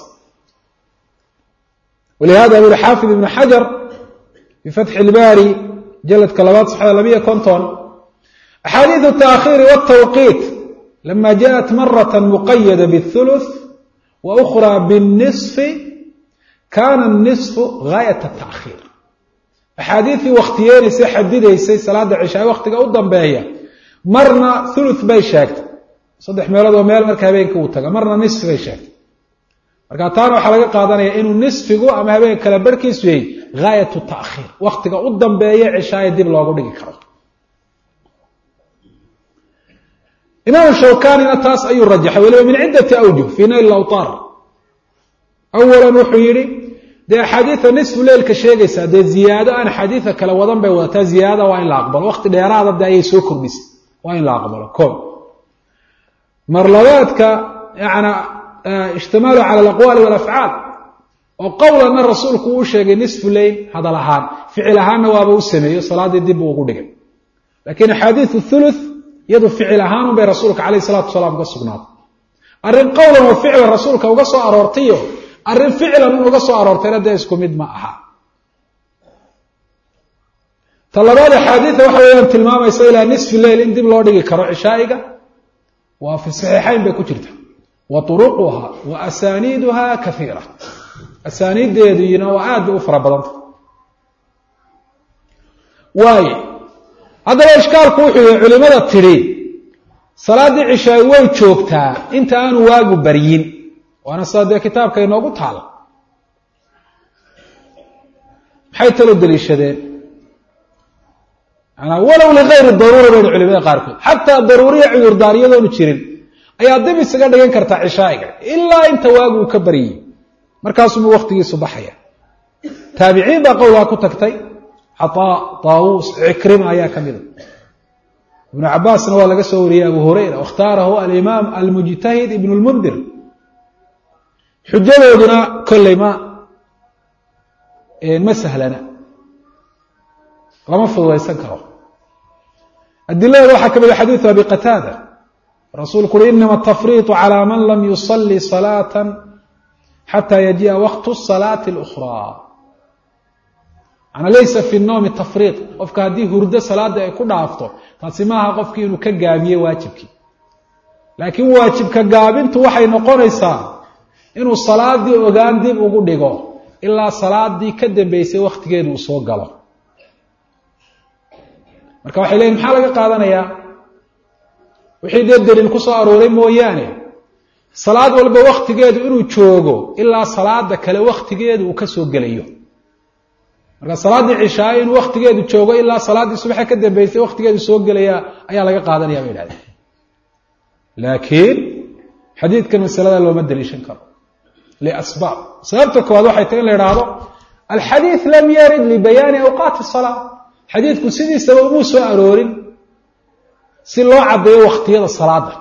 Speaker 1: walihada buri xaafid ibnu xajar bifatxi ilbaari jaladka labaad saxda labiyo konton axaadiidu taakhiiri wاtawqiit lama jaءat maraة muqayada bالthuluث wa أkhraa bالnisfi kana الnisfu gaayat الtaأkhiir axaadiidii wakhtiyeenaysay xadidaysay salaada cishaay waktiga u dambeeya marna thuluث bay sheegtay saddex meelood oo meel marka habeenka uu taga marna nisfi bay sheegtay marka taana waxaa laga qaadanaya inuu nisfigu ama habeen kala barhkiisu yahay gaayat taakhiir waktiga u dambeeya cishaaya dib loogu dhigi karo imaam shawkanina taas ayuu rajaxay waliba min ciddati awjuh fii nayl awtaar awalan wuxuu yihi dee axaadiida nisfu leylka sheegaysaa dee ziyaado aan axaadiida kale wadan bay wadataa ziyaadada waa in la aqbalo wakti dheeraada de ayay soo kordhisay waa in la aqbalo o marlabaadka yana ishtimaalu cala alaqwaali walafcaal oo qowlanna rasuulku uu sheegay nisfu leyl hadal ahaan ficil ahaanna waaba u sameeyo salaaddii dib buu ugu dhigay laakiin axaadiidu thuluth iyadu ficil ahaanun bay rasuulka calayh salatu wasalaam uga sugnaatay arrin qowlan oo ficlan rasuulka uga soo aroortayo arrin ficlan un uga soo aroortayna dee isku mid ma aha ta labaad axaadiida waxa weeyaan tilmaamaysa ilaa nisfi leyl in dib loo dhigi karo cishaa'iga waa fi saxiixayn bay ku jirta wa turuquha wa asaaniiduha kaiira asaaniiddeeduna waa aad bay u fara badanta waaye haddaba ishkaalku wuxuu yahay culimada tidhi salaaddii cishaay way joogtaa inta aanu waagu baryin waana sidaa dee kitaabka inoogu taala maxay talo daliishadeen manaa walow ligayri daruura baynu culimada qaarkood xataa daruuriya cudurdaariyadoonu jirin ayaa dib isaga dhigan kartaa cishaa'iga ilaa inta waagu uu ka baryay markaasuma waktigiisu baxaya taabiciin baa qowlaa ku tagtay cataa taawuus cikrima ayaa ka mida ibnu cabaasna waa laga soo wariyey abu hurayra wakhtaarahu alimaam almujtahid ibn lmundir xujadooduna kolley ma ma sahlana lama fududaysan karo adiladeeda waxaa ka mid a xadiidu abi qataada rasuulku uhi inama atafriiطu calى man lam yusalli salaata xata yajiءa waqtu salaati اlأkhraa manaa laysa fi الnowmi tafriiط qofka haddii hurdo salaada ay ku dhaafto taasi maaha qofkii inuu ka gaabiye waajibkii laakiin waajibka gaabintu waxay noqonaysaa inuu salaadii ogaan dib ugu dhigo ilaa salaadii ka dambeysay waktigeedu uu soo galo marka waxay leeyihin maxaa laga qaadanayaa wixii dee daliil ku soo arooray mooyaane salaad walba waqtigeedu inuu joogo ilaa salaada kale waqtigeedu uu ka soo gelayo marka salaadii cishaa inuu waqtigeedu joogo ilaa salaadii subax ka dambeysay waqtigeedu soo gelaya ayaa laga qaadanaya bay yiraahdeen laakiin xadiidkan masalada looma daliishan karo liasbaab sababta koowaad waxay tahay in la yiraahdo alxadiith lam yarid li bayaan awqaat as-salat xadiidku sidiisaba uu soo aroorin si loo cadeeyo waqtiyada salaada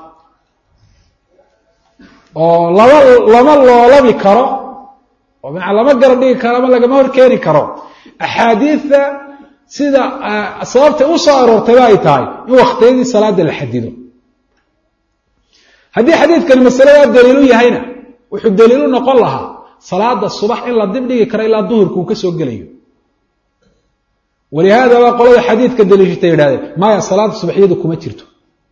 Speaker 1: oo lama lama loolami karo oo macna lama garandhigi karo ama lagama hor keeni karo axaadiidta sida sababta u soo aroortay ay tahay in waqtiyadii salaada la xadido haddii xadiidkan masalada daliil u yahayna wuxuu daliil u noqon lahaa salaada subax in la dib dhigi karo ilaa duhurku ka soo gelayo walihaada waa qolada xadiidka daliishitay yiraahdeen maaya salaada subaxiyadu kuma jirto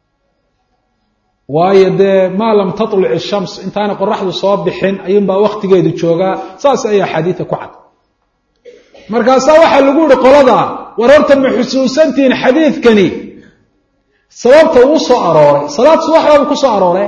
Speaker 1: waayo dee maa lam tatluc ishams intaana qoraxdu soo bixin ayuunbaa waqtigeedu joogaa saas ayaa xadiidka ku cad markaasaa waxaa lagu yihi qolada war horta ma xusuusantihiin xadiidkani sababta uu soo arooray salaad subaxdaaba ku soo aroore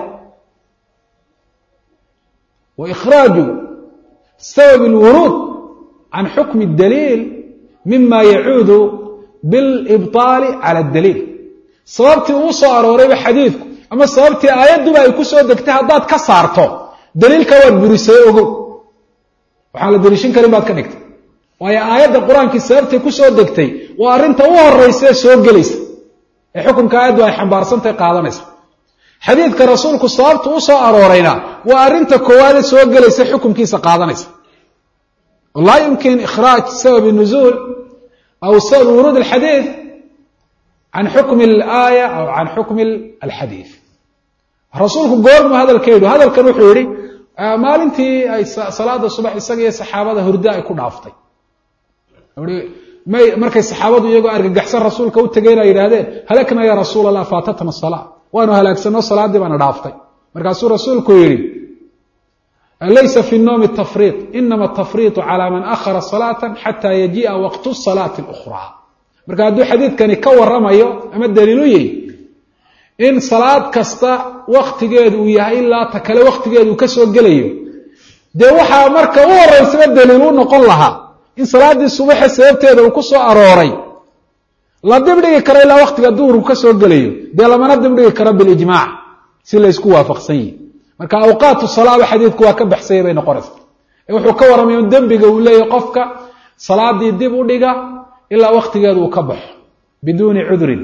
Speaker 1: wa ikhraaju sabab alwuruud can xukmi اdaliil mima yacuudu bilibطaali cala اdaliil sababtii uu soo aroorayba xadiidku ama sababtii aayadduba ay ku soo degtay haddaad ka saarto daliilka waad burisay ogow waxaan la daliishan karin baad ka dhigtay waayo aayadda qur-aankii sababtay ku soo degtay waa arrinta u horraysa ee soo gelaysa ee xukunka aayaddu ay xambaarsantahay qaadanaysa xadiidka rasuulku sababta u soo aroorayna waa arrinta koowaad ee soo gelaysa xukunkiisa qaadanaysa laa yumkin ikhraaj sabab nuzuul aw sabab wuruud alxadiid can xukmi alaaya aw can xukmi alxadiid rasuulku goormu hadalka yidhi hadalkan wuxuu yidhi maalintii ay salaada subax isaga iyo saxaabada hurdo ay ku dhaaftay may markay saxaabadu iyagoo argagaxsan rasuulka u tagayna yidhaahdeen halakna ya rasuul allah faatatna salaa waanu halaagsano salaadii baana dhaaftay markaasuu rasuulku yidhi laysa fi الnowmi tafriiط inama atafriiطu calى man akhara salaata xataa yajii'a waqtu salaati اlukhraa marka hadduu xadiidkani ka waramayo ama daliilu yahy in salaad kasta waktigeedu uu yahay ilaa ta kale waktigeedu uu ka soo gelayo dee waxaa marka u horeysaba daliil u noqon lahaa in salaaddii subaxe sababteeda uu ku soo arooray la dibdhigi karo ilaa waktiga duhurku ka soo gelayo dee lamana dibdhigi karo bilijmaac si laysku waafaqsan yihi marka awqaatu salaaba xadiidku waa ka baxsaya bay noqonaysa ee wuxuu ka warramay in dembiga uu leeyahy qofka salaadii dib u dhiga ilaa waktigeedu uu ka baxo biduuni cudrin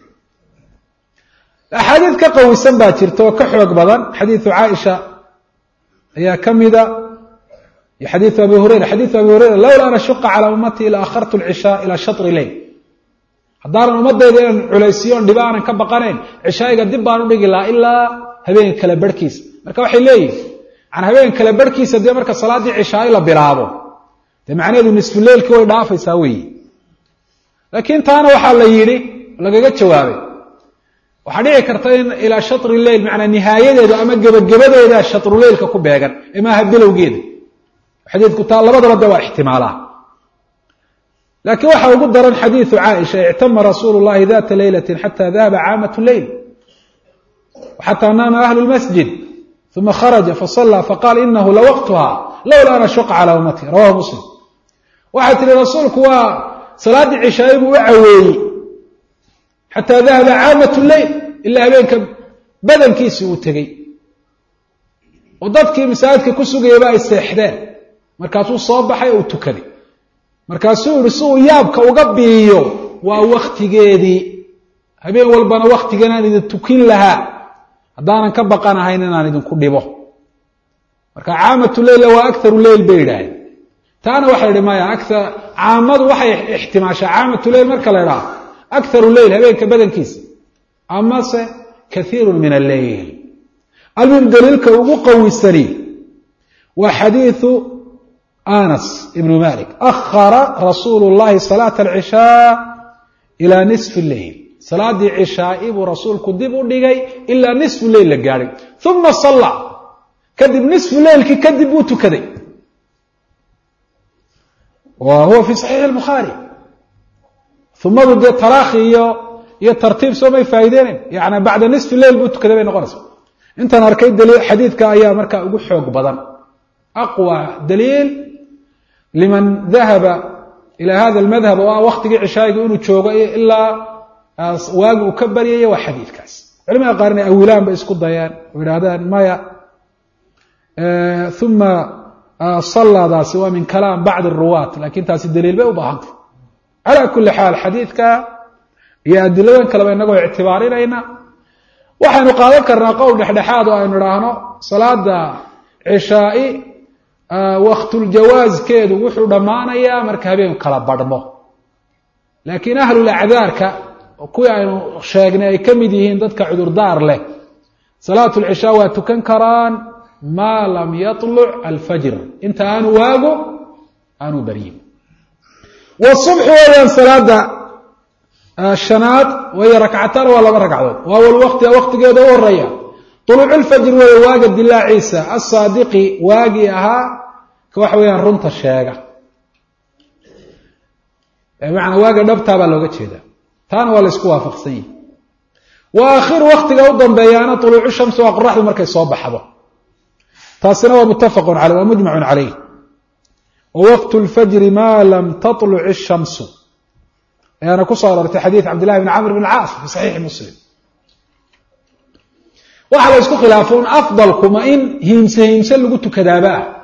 Speaker 1: axaadiid ka qawisan baa jirta oo ka xoog badan xadiidu caaisha ayaa ka mida iyo xadiidu abi hurayra xadiidu abi hurayra lowla an ashuqa calaa ummatii la akhartu alcishaa ilaa shatri leyl haddaanan ummadayda inaan culaysiyo on dhiba aanan ka baqanayn cishaayiga dib baan u dhigi lahaa ilaa habeenka kale barhkiisa marka waxay leeyihin can habeenka kale barhkiisa dee marka salaaddii cishaayi la bilaabo dee macnaheedu nisfuleylkii way dhaafaysaa weyi laakiin taana waxaa la yidhi lagaga jawaabay waxaa dhici karta in ilaa shatri leyl macnaa nihaayadeedu ama gebagabadeeda shatruleylka ku beegan ee maaha bilowgeeda xadiidku taa labadaba de waa ixtimaalaa laakiin waxaa ugu daran xadiidu caaisha ictama rasuulu llahi data leylatin xata dahaba caamat leyl xataa naama ahlu lmasjid uma kharaja fasallaa faqaala inahu lawaqtuha lowla an ashuqa calaa ummati rawahu muslim waxay tihi rasuulku waa salaaddii cishaayi buu u caweeyey xataa dahaba caamat leyl ilaa habeenka badankiisii uu tegey oo dadkii masaajidka ku sugayaba ay seexdeen markaasuu soo baxay oo u tukaday markaasuu yihi si uu yaabka uga biiyo waa waktigeedii habeen walbana waktiganaan idin tukin lahaa haddaanan ka baqanahayn inaan idinku dhibo marka caamatu leyla waa akharu leyl bay yidhaaheen taana waxa la yidhi maya a caamadu waxay ixtimaashaa caamatu leyl marka la idhaha akharu leyl habeenka badankiisa amase kaiiru min alleyl almuhim daliilka ugu qawisani waa xadiidu anas ibnu malik akhara rasuulu llahi salaata alcishaa ilaa nisfi leyl salaadii cishaa'i buu rasuulku dib u dhigay ilaa nisfu leyl la gaadhay uma salla kadib nisfu leylkii kadib buu tukaday wa huwa fi saxiixi albukhaari umadu dee taraakhi iyo iyo tartiib soo may faa'iideynayn yani bacda nisfi leyl buu tukaday bay noqonaysa intaan arkay daliil xadiidka ayaa markaa ugu xoog badan aqwa daliil liman dahaba ila hada almadhab oo ah waqtigii cishaayiga inuu joogo ilaa waagi uu ka baryaya waa xadiidkaas culimada qaarna awilaan bay isku dayaan oo yidhaahdaan maya uma salladaasi waa min kalaam bacd aruwaat lakin taasi daliil bay u baahantay calaa kuli xaal xadiidka iyo adiladan kaleba inagoo ictibaarinayna waxaynu qaadan karnaa qowl dhexdhexaad oo aynu idhaahno salaada cishaai waktuljawaaskeedu wuxuu dhammaanayaa marka habeen kala badhmo laakiin ahlulacdaarka kuwii aynu sheegnay ay ka mid yihiin dadka cudurdaar leh salaat lcishaa waa tukan karaan maa lam yaطluc alfajr inta aanu waago aanu baryin wasubxi weeyaan salaada shanaad way rakcataan waa laba ragcadood waa awal waqti waqtigeeda u horeeya طuluuc lfajr weeye waaga dilaaciisa asaadiqi waagii ahaa ka waxa weeyaan runta sheega macanaa waaga dhabtaa baa looga jeedaa taana waa la isku waafaqsan yihi wa aakhiru waqtiga u dambeeyaana طuluucu shamsi waa qoraxdu markay soo baxdo taasina waa muttafaqun caleyh waa mujmacun caleyh wa waqtu lfajri maa lam taطluc الshamsu ayaana ku soo arortay xadiid cabdillahi bn camr bn caas fi saxiixi muslim waxaa la isku khilaafoon afdalku ma in hiimse hiimse lagu tukadaaba ah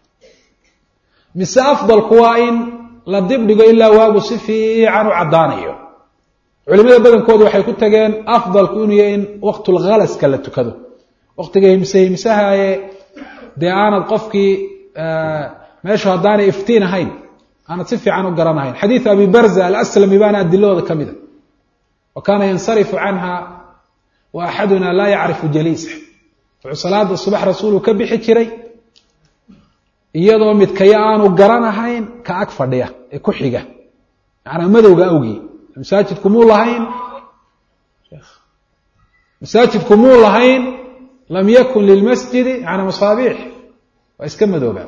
Speaker 1: mise afdalku waa in la dibdhigo ilaa waagu si fiican u caddaanayo culimada badankoodu waxay ku tageen afdalku inuu yahay in waqtulkhalaska la tukado waqtiga hiimse hiimsahaye dee aanad qofkii meeshu haddaanay iftiin ahayn aanad si fiican u garanahayn xadiid abi barza alaslami baana adilahooda ka mida wa kaana yansarifu canha wa axaduna laa yacrifu jaliisa wuxuu salaada subax rasuulu ka bixi jiray iyadoo midkaya aanu garanahayn ka ag fadhiya ee ku xiga macanaa madowga awgii masaajidku muu lahayn masaajidku muu lahayn lam yakun lilmasjidi macanaa masaabiix waa iska madooba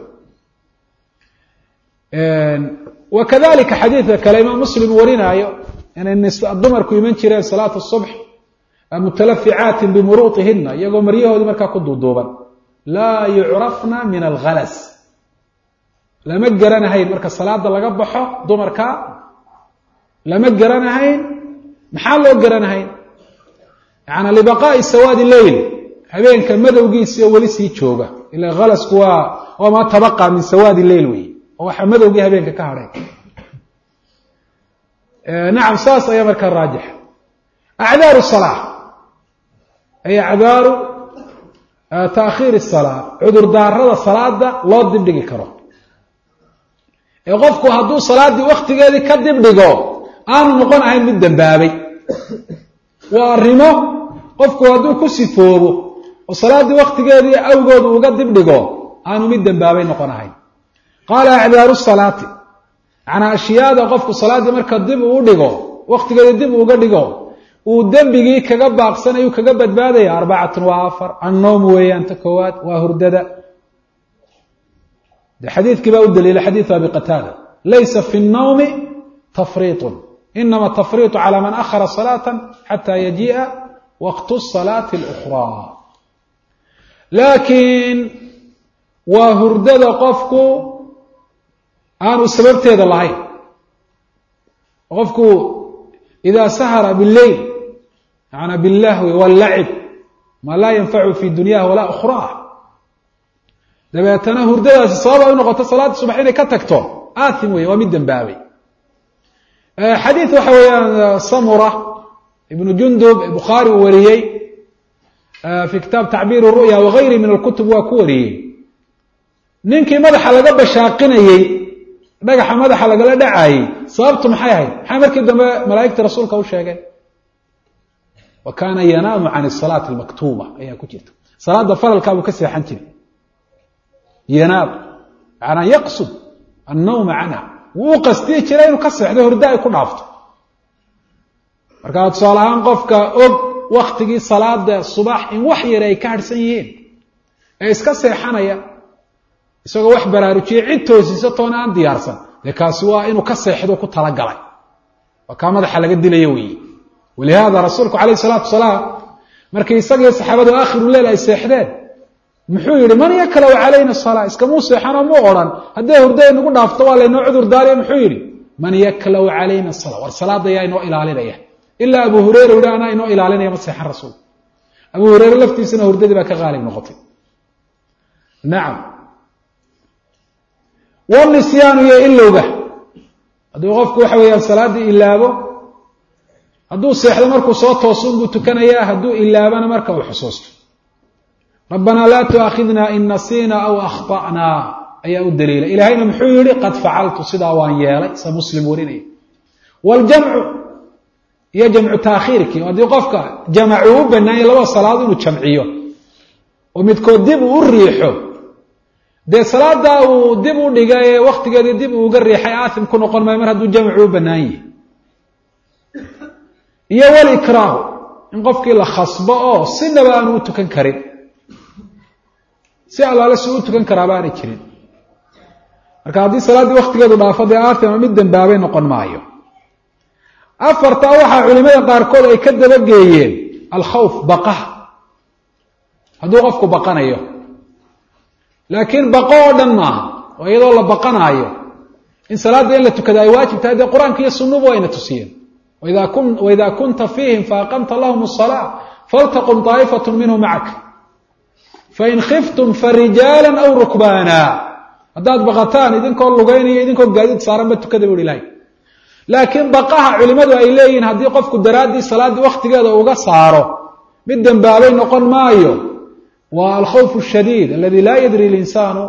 Speaker 1: wakadalika xadiidka kale imaam muslim warinaayo inay dumarku iman jireen salaat subx mutalaficaatin bimuruutihina iyagoo maryahoodii markaa ku duuduuban laa yucrafna min alghalas lama garanahayn marka salaada laga baxo dumarka lama garanahayn maxaa loo garanahayn yaani libaqaa'i sawaadi leyl habeenka madowgiisa weli sii jooga ila ghalasku waa waa ma tabaqa min sawaadi leyl wey waxa madowgii habeenka ka hadhay nacam saas ayaa markaa raajix acdaaru salaa ay acdaaru taakhiir salaa cudur daarada salaada loo dibdhigi karo ee qofku hadduu salaadii waqtigeedii ka dibdhigo aanu noqon ahayn mid dambaabay waa arrimo qofku hadduu ku sifoobo oo salaadii waqtigeedii awgooda uga dibdhigo aanu mid dambaabay noqon ahayn qaala acdaaru salaati macnaa ashyaada qofku salaaddii marka dib uu dhigo waqtigeeda dib uuga dhigo uu dembigii kaga baaqsanayu kaga badbaadaya arbacatun waa afar annowm weeyaan ta koowaad waa hurdada de xadiidkii baa u daliilay xadiidu abi qataada laysa fi nnawmi tafriiطun inama tafriiطu calى man akhara salaata xata yajii'a waqtu salaati اlأkhraa laakiin waa hurdada qofku aanu sababteeda lahayn qofku idaa sahara bileyl macanaa billahwi wallacib maa laa yanfacu fi dunyaha walaa ukhraa dabeetana hurdadaasi sabab ay u noqoto salaada subax inay ka tagto aatim weeye waa mid dembaabay xadiid waxa weeyaan samura ibnu jundub ee bukhaari uu wariyey fi kitaab tacbiir ru'ya wagayri min alkutub waa ku wariyey ninkii madaxa laga bashaaqinayey dhagaxa madaxa lagala dhacaayey sababtu maxay ahayd maxay markii dambe malaa'igta rasuulka u sheegeen wa kaana yanaamu can salaati almaktuuba ayaa ku jirta salaada faralkaa buu ka seexan jiray yanaam macanaa yaqsud annawma canha wuu u qasdiyi jiray inuu ka seexdo hurdo ay ku dhaafto markaa tusaale ahaan qofka og waktigii salaada subax in wax yare ay ka harhsan yihiin ee iska seexanaya isagoo wax baraarujiyey cid toosiisa toona aan diyaarsan dee kaasi waa inuu ka seexdo ku talagalay waa kaa madaxa laga dilaya weeye walihaada rasuulku calayh isalaatu wasalaam markii isagii saxaabadu aakhiru leyl ay seexdeen muxuu yidhi man yaklaw calayna salaa iskamuu seexanoo mu odhan hadday hurday nagu dhaafto waa laynoo cudur daariya muxuu yidhi man yaklaw calayna salaa war salaada yaa inoo ilaalinaya ilaa abu hureyra yidhi anaa inoo ilaalinaya ma seexan rasuul abu hureyre laftiisana hurdadii baa ka qaalib noqotay nacam wanisyaanu iyo ilowga hadduu qofku waxa weeyaan salaaddii ilaabo hadduu seexdo markuu soo toosun buu tukanayaa hadduu ilaabana marka uu xusuusto rabbanaa laa tuaakhidna in nasiina aw akhta'naa ayaa u daliila ilaahayna muxuu yihi qad facaltu sidaa waan yeelay sa muslim warinaya waljamcu iyo jamcu taakhiirkii haddii qofka jamac uu u banaanyay labada salaado inuu jamciyo oo midkood dib uu u riixo dee salaada uu dib u dhigay ee waktigeedii dib uu uga riixay aathim ku noqon maayo mar hadduu jamcu u banaan yahay iyo walikraahu in qofkii la khasbo oo sinaba aanu u tukan karin si allaale si u tukan karaa baanay jirin marka haddii salaaddii waktigeedu dhaafo dee aathim ama mid dambaabay noqon maayo afarta waxaa culimada qaarkood ay ka dabageeyeen alkhawf baqaha hadduu qofku baqanayo laakiin baqo oo dhan maaha oo iyadoo la baqanaayo in salaadda in la tukada ay waajib tahay dee qur-aanka iyo sunnubu ayna tusiyeen waida kunta fiihim faaqamta lahum asalaa faltaqum طaa'ifatun minhu macak fain khiftum farijaala aw rukbaana haddaad baqataan idinkoo lugaynaya idinkoo gaadiid saaranba tukada bu ilahay laakiin baqaha culimadu ay leeyihiin haddii qofku daraaddii salaaddii waktigeeda uga saaro mid dembaabay noqon maayo waa alkhawf shadiid aladi laa yadri linsaanu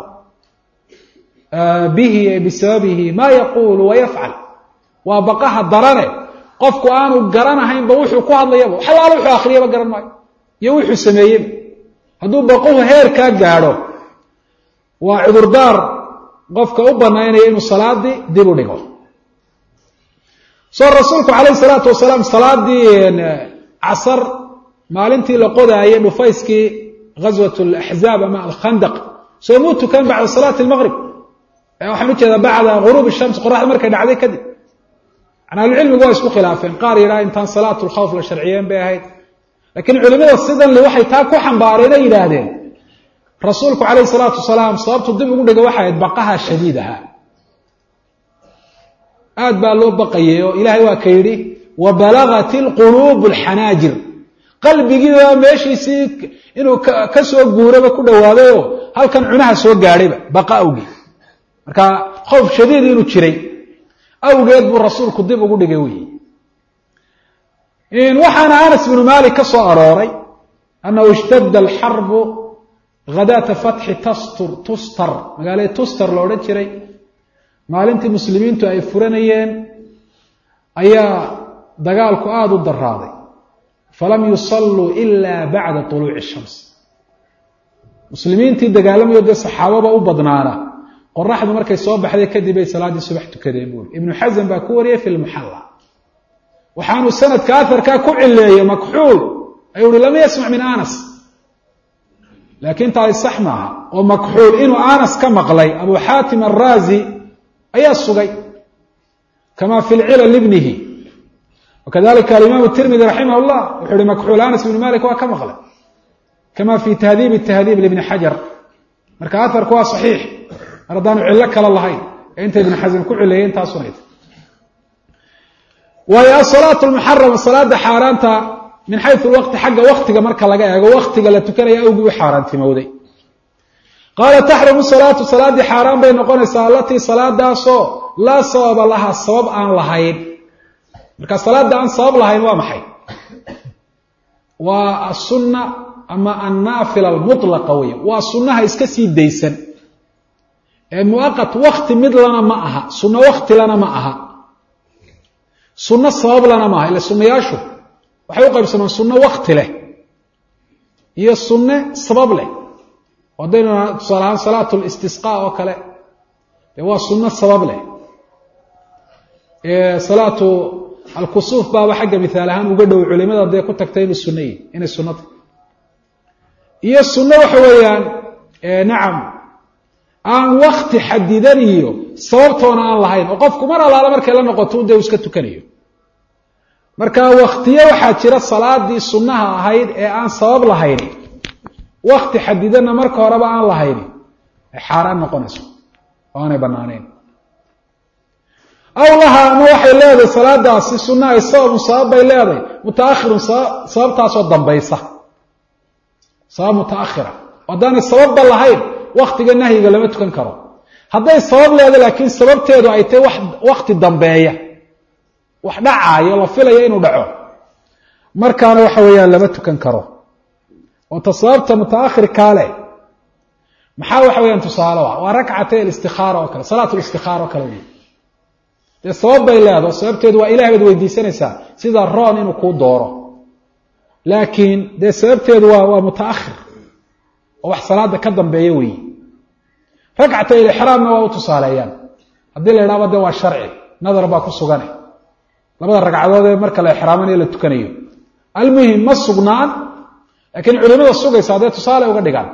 Speaker 1: bihi bisababihi ma yaqulu wayafcal waa baqaha darane qofku aanu garanahaynba wuxuu ku hadlayaba xalaalo wuxuu akhriyaba garan maayo iyo wuxuu sameeyeyba hadduu baquhu heer kaa gaadho waa cudurdaar qofka u banaynaya inuu salaadii dib u dhigo soo rasuulku calayhi salaatu wasalaam salaadii casar maalintii la qodaayay dhufayskii ghaswat alaxzaab ama alkhandaq soo muu tukan bacda salaati almaqrib waxaan u jeedaa bacda ghuruub ishams qoraxda markay dhacday kadib ahlucilmigu waa isku khilaafeen qaar yidhaha intaan salaatu lkhawf la sharciyeen bay ahayd laakiin culimada sidan le waxay taa ku xambaareen ay yidhaahdeen rasuulku calayhi salaatu wasalaam sababtu dib ugu dhiga waxay ahayd baqaha shadiid ahaa aad baa loo baqayay oo ilaahay waa ka yidhi wabalagat ilquluubu alxanaajir qalbigiiba meeshiisii inuu ka soo guuraba ku dhawaadayoo halkan cunaha soo gaadhayba baqa awgeed marka khawf shadiid inuu jiray awgeed buu rasuulku dib ugu dhigay weyi waxaana anas bnu malik ka soo arooray annahu ishtadda alxarbu hadaata fatxi tastur tustar magaalada tustar la odhan jiray maalintii muslimiintu ay furanayeen ayaa dagaalku aada u daraaday falam yusalluu ila bacda طuluuci الshams muslimiintii dagaalamayo dee saxaababa u badnaana qoraxdu markay soo baxday kadib ay salaaddii subax tukadeen buuri ibnu xasan baa ku wariyey fi lmuxalla waxaanu sanadka aharkaa ku cileeyey makxuul ayuu uhi lam yasmac min anas laakiin taasi sax maaha oo makxuul inuu anas ka maqlay abu xaatim araazi ayaa sugay kama fi lcilal ibnihi wakadalika alimaamu tirmidi raximah llah wuxuu uhi makxuul anas ibnu malik waa ka maqlay kama fi tahdiib tahdiib libni xajar marka aharku waa saxiix mar haddaanu cillo kale lahayn ee inta ibnu xasan ku cileeyey intaasunayta waayo asalaatu lmuxarama salaada xaaraanta min xayu lwaqti xagga waktiga marka laga eego waktiga la tukanaya awgii u xaaraantimowday qaala taxrumu salaatu salaaddii xaaraan bay noqonaysaa allatii salaadaasoo laa sababa lahaa sabab aan lahayn marka salaada aan sabab lahayn waa maxay waa asunna ama annaafila almutlaqa wey waa sunnaha iska sii daysan ee muaqat wakti mid lana ma aha sunno wakti lana ma aha sunno sabab lana maaha ila sunnayaashu waxay u qaybsamaan sunno wakti leh iyo sunne sabab leh haddaynu tusaale ahaan salaatu listisqaa oo kale dee waa sunno sabab leh salaatu alkusuuf baaba xagga mithaal ahaan uga dhow culimada dee ku tagtay inuu sunno yihi inay sunno tahy iyo sunno waxa weeyaan nacam aan wakti xadidan iyo sababtoona aan lahayn oo qofku mar allaala markay la noqoto dee uu iska tukanayo marka waqtiyo waxaa jira salaadii sunnaha ahayd ee aan sabab lahayn waqti xadidana marka horeba aan lahayn ay xaaraan noqonayso oo aanay banaanayn aw laha ama waxay leedahay salaadaasi sunna ay sabab sabab bay leedahay mutaakhirun sababtaasoo dambaysa sabab mutaakhira wadaan sabab lahayn waqtiga nahyiga lama tukan karo hadday sabab leedahay laakiin sababteedu ay tahay wax waqti dambeeya wax dhacaayo la filayo inuu dhaco markaana waxa weeyaan lama tukan karo oo tasababta mutaakhir kaale maxaa waxa weeyaan tusaale waa rakcatay al-istikhara oo kale salaatu al-istikhara oo kale dee sabab bay leedahay sababteedu waa ilaahay baad weydiisanaysaa sida roon inuu kuu dooro laakiin dee sababteedu waa waa mutaakhir oo wax salaada ka dambeeya weeye rakcatay al-ihraamna waa u tusaaleeyaan haddii la yidhaahdo dee waa sharci nadar baa ku suganay labada ragcadood ee marka la ihraamanayo la tukanayo almuhim ma sugnaan laakiin culimada sugaysa hadday tusaale uga dhigaan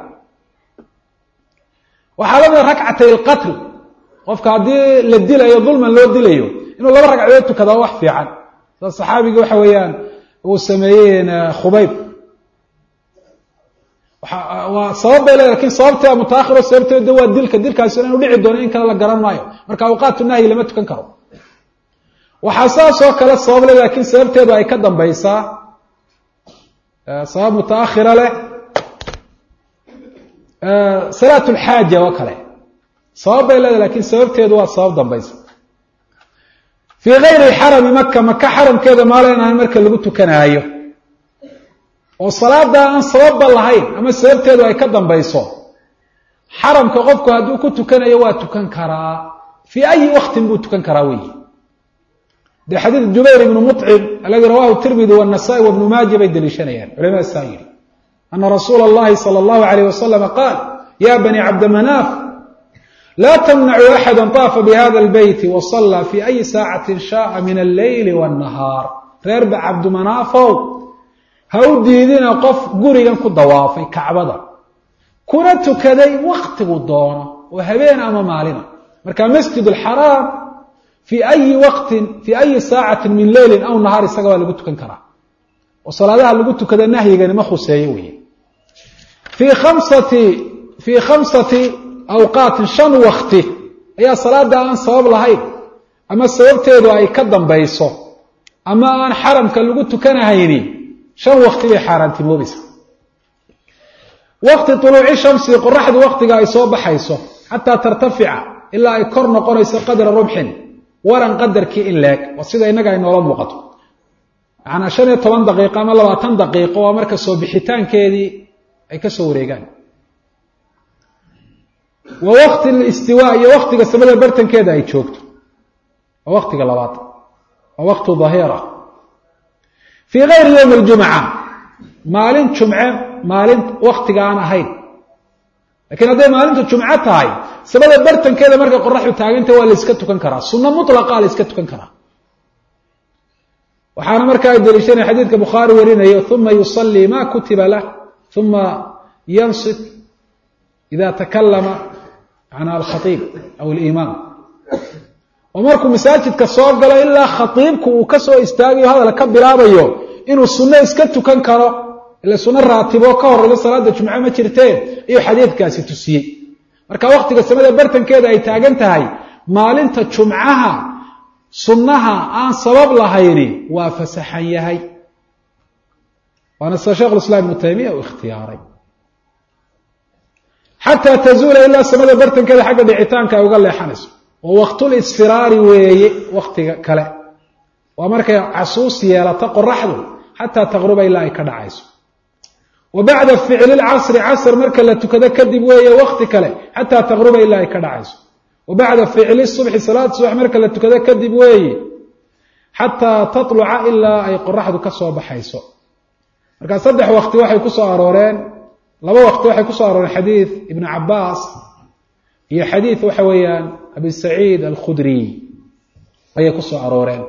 Speaker 1: waxaa lamida rakcatay al-qatl qofka haddii la dilayo dulman loo dilayo inuu laba ragcadood tukada wax fiican sida saxaabiga waxa weeyaan uu sameeyeen khubayb waa sabab bay leedahay laakiin sababteeda mutaakhiro sababteeda waa dilka dilkaasi inuu dhici doono in kale la garan maayo marka awqaatu nahyi lama tukan karo waxaa saas oo kale sabab leh laakiin sababteedu ay ka dambaysaa sabab mutaakhira leh salaatu alxaaja oo kale sabab bay leedahay laakiin sababteedu waa sabab dambaysa fii gayri xarami maka maka xaramkeeda maalin marka lagu tukanaayo oo salaada aan sababba lahayn ama sababteedu ay ka dambayso xaramka qofku hadduu ku tukanayo waa tukan karaa fii ayi waqtin buu tukan karaa weyi de xadiid jubayr ibnu muطcim aladi rawahu tirmidi wالnasa'i wabnu maaja bay deliishanayaan culamada saa yidhi ana rasuula اllahi salى اllahu alayh wasalam qaal ya bani cabdimanaaf laa tamnacuu axada طaafa bihada اlbeyti wasallaa fi ayi saacati shaءa min alleyli wالnahaar reer ba cabdimanaafow ha u diidina qof gurigan ku dawaafay kacbada kuna tukaday waktigu doono oo habeen ama maalina marka masjid اlxaraam fii ayi waqtin fii ayi saacatin min leylin aw nahaar isaga waa lagu tukan karaa oo salaadaha lagu tukada nahyigani ma khuseeyo weeye fii khamsati fii khamsati awqaatin shan wakti ayaa salaada aan sabab lahayn ama sababteedu ay ka dambayso ama aan xaramka lagu tukanahayni shan wakti bay xaaraantimoobaysa waqti طuluuci shamsi qoraxdu waqtiga ay soo baxayso xataa tartafica ilaa ay kor noqonayso qadra rubxin waran qadarkii in leeg waa sida innaga ay noola muuqato macanaa shan iyo toban daqiiqo ama labaatan daqiiqo waa marka soo bixitaankeedii ay ka soo wareegaan wa waqti listiwaa iyo waqtiga samada bartankeeda ay joogto waa waqtiga labaad waa waqtu dahiira fii gayri yowmi اljumca maalin jumce maalin waktiga aan ahayn lakiin hadday maalintu jumco tahay samada bartankeeda markay qoraxdu taaganta waa la iska tukan karaa sunno mutlaqa la iska tukan karaa waxaana markaa ay deliishanaya xadiidka bukhaari warinayo uma yusalii ma kutiba lah uma yansit ida takalama manaa alkhaiib aw alimaam oo markuu masaajidka soo galo ilaa khaiibku uu ka soo istaagayo hadal ka bilaabayo inuu sunno iska tukan karo ila sunno raatibo ka horeydo salaada jumco ma jirteen ayuu xadiidkaasi tusiyey marka waqtiga samada bartankeeda ay taagan tahay maalinta jumcaha sunnaha aan sabab lahayni waa fasaxan yahay waana sida sheekh ulislaam ibnu taymiya uu ikhtiyaaray xataa tazuula ilaa samada bartankeeda xagga dhicitaanka ay uga leexanayso oo waqtul isfiraari weeye waqtiga kale waa markay casuus yeelato qoraxdu xataa taqruba ilaa ay ka dhacayso wa bacda ficli lcasri casr marka la tukado kadib weeye waqti kale xataa taqruba ilaa ay ka dhacayso wa bacda ficli subxi salaad subax marka la tukado kadib weeye xataa tatluca ilaa ay qoraxdu ka soo baxayso markaa saddex waqti waxay ku soo arooreen laba waqti waxay ku soo arooreen xadiid ibnu cabaas iyo xadiid waxa weeyaan abi saciid alkhudriy ayay ku soo arooreen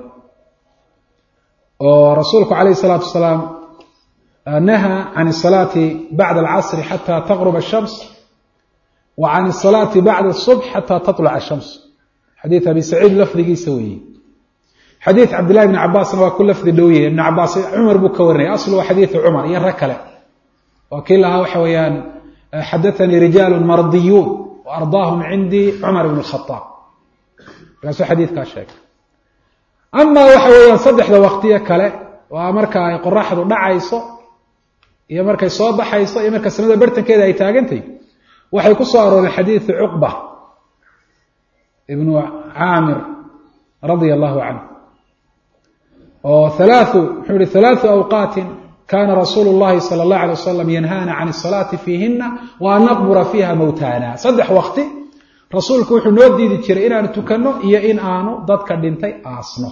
Speaker 1: oo rasuulku calayh الsalaatu wasalaam nahaa can الsalaati bacda alcasri xata taqruba الshams wa can الsalaati bacda الصubx xata taطluca الshams xadiid abi saciid lafdigiisa weeye xadiid cabdillahi ibni cabaasna waa ku lafdi dhow yahay ibni cabaas cumar buu ka warinaya aslu waa xadiidu cumar iyo rag kale waa kii lahaa waxa weeyaan xadathanii rijaalu mardiyuun wa ardaahum cindii cumar ibn khaaab markaasuu xadiidkaa sheegay ama waxa weeyaan saddexda waqtiyo kale waa marka ay qoraxdu dhacayso iyo markay soo baxayso iyo marka sanada bartankeeda ay taagantay waxay ku soo arooreen xadiidu cuqba ibnu caamir radia allahu canhu oo halaau muxuu yihi halaau awqaatin kana rasuulu llahi sala allahu alay wasalam yanhaana can asalaati fiihina wa an naqbura fiiha mowtaana saddex waqti rasuulku wuxuu noo diidi jiray inaanu tukanno iyo in aanu dadka dhintay aasno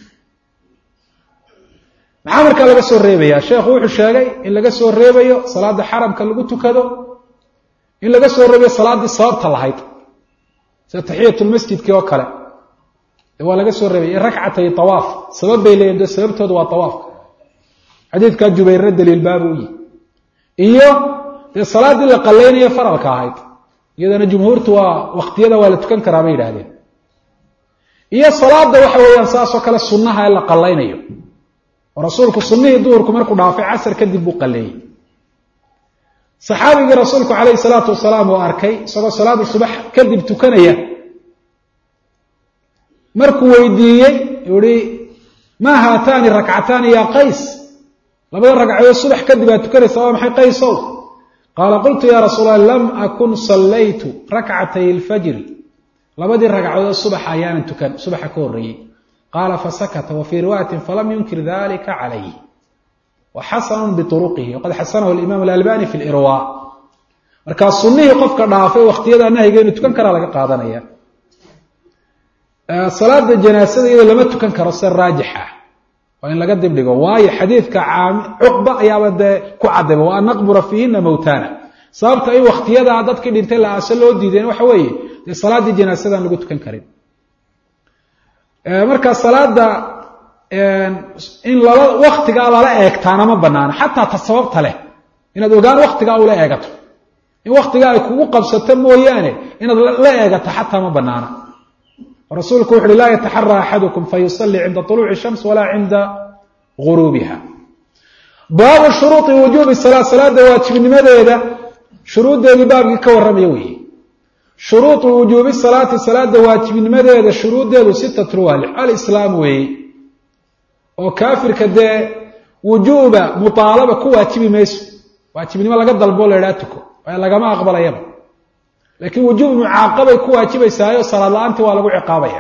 Speaker 1: maxaa markaa laga soo reebaya sheekhu wuxuu sheegay in laga soo reebayo salaada xaramka lagu tukado in laga soo reebayo salaaddii sababta lahayd sida taxiyatulmasjidkii oo kale waa laga soo reebay rakcatay awaaf sabab bay leeyihin de sababtooda waa awaafka xadiidkaa jubayrna daliil baabu u yihi iyo dee salaaddii la qalaynayo faralka ahayd iyadana jumhuurtu waa waqtiyada waa la tukan karaa bay yidhahdeen iyo salaada waxa weeyaan saasoo kale sunnaha ee la qalaynayo oo rasuulku sunnihii duhurku markuu dhaafay casar kadib buu qaleeyey saxaabigii rasuulku calayhi salaatu wasalaam uu arkay isagoo salaada subax kadib tukanaya markuu weydiiyey yihi maa haataani rakcataani yaa qays labada ragcadood subax kadib aad tukanaysa waa maxay qaysow qaala qultu ya rasuul allah lam akun sallaytu rakcatay alfajri labadii ragcadood subaxa ayaanan tukan subaxa ka horreeyey qaala fasakata wa fii riwaayatin falam yunkir dalika calayh wa xasanun biuruqihi waqad xasanahu alimaam alalbani fi lirwa markaa sunnihii qofka dhaafay waqtiyada nahyiga inuu tukan karaa laga qaadanaya salaada janaasada iyadoo lama tukan karo se raajixa waa in laga dibdhigo waayo xadiidka cuqba ayaaba dee ku cadayba wa an naqbura fiihina mowtaana sababta in waktiyadaa dadkii dhintay la aase loo diideen waxa weeye dee salaaddii janaasadaan lagu tukan karin marka salaada in lala waktigaa lala eegtaana ma banaana xataa ta sababta leh inaad ogaan waktigaa ula eegato in waktigaa ay kugu qabsato mooyaane inaad la eegato xataa ma banaana rasuulku wuxu uhi laa yataxara axadukum fayusalii cinda طuluuci shams walaa cinda guruubiha baabu shuruui wujuubi salaa salaada waajibnimadeeda shuruuddeedii baabkii ka warramaya weeye shuruuطu wujuubi salaati salaada waajibnimadeeda shuruuddeedu sitatu waa lix alislaam weeye oo kaafirka dee wujuuba muطaalaba ku waajibi mayso waajibnimo laga dalboo la idhaha tuko waayo lagama aqbalayaba laakiin wujuub mucaaqabay ku waajibaysaayo salaad la-aantii waa lagu ciqaabaya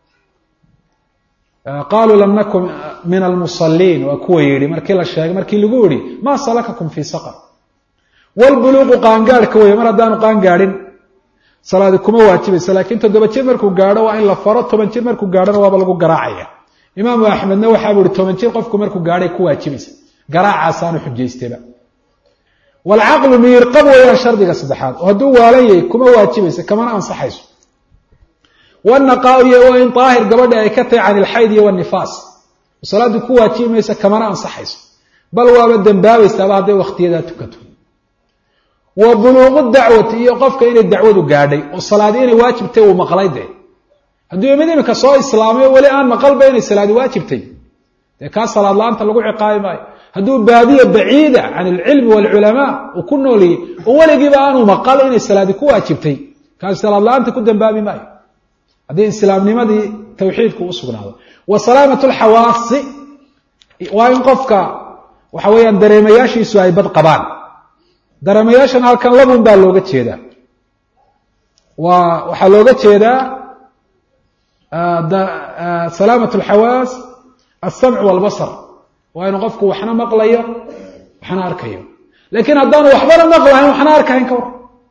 Speaker 1: qaaluu lam nakun min almusaliin waa kuwa yidhi markii la sheegay markii lagu yihi maa salakakum fii saqar walbuluuqu qaangaadhka weeye mar haddaanu qaangaadhin salaadi kuma waajibaysa laakiin toddoba jir markuu gaadho waa in la faro toban jir markuu gaadhona waaba lagu garaacaya imaamu axmedna waxaa buu ihi toban jir qofku markuu gaadhay ku waajibaysa garaacaasaan xujaystayba walcaqlu miirqab weeyaan shardiga saddexaad oo hadduu waalan yahay kuma waajibaysa kamana ansaxayso wanaqaa iyo waa in daahir gabadha ay ka tahay can ilxayd iyo wanifaas oo salaadu ku waajibi maysa kamana ansaxayso bal waaba dembaabaysaaba hadday wakhtiyadaa tukato wa buluuqu dacwati iyo qofka inay dacwadu gaadhay oo salaadi inay waajibtay uu maqlay dee hadduu mid iminka soo islaamay o weli aan maqalba inay salaadi waajibtay dee kaa salaad la-aanta lagu ciqaabi maayo hadduu baadiya baciida can alcilmi waalculamaa uu ku nooliyey oo weligiiba aanu maqal inay salaadi ku waajibtay kaasi salaad la-aanta ku dembaabi maayo haddii islaamnimadii tawxiidku u sugnaado wa salaamatu alxawaasi waa in qofka waxa weeyaan dareemayaashiisu ay bad qabaan dareemayaashan halkan labun baa looga jeedaa waa waxaa looga jeedaa salaamatu alxawaas alsamcu walbasar waa inuu qofku waxna maqlayo waxna arkayo laakiin haddaanu waxbana maqlahayn waxna arkahayn ka war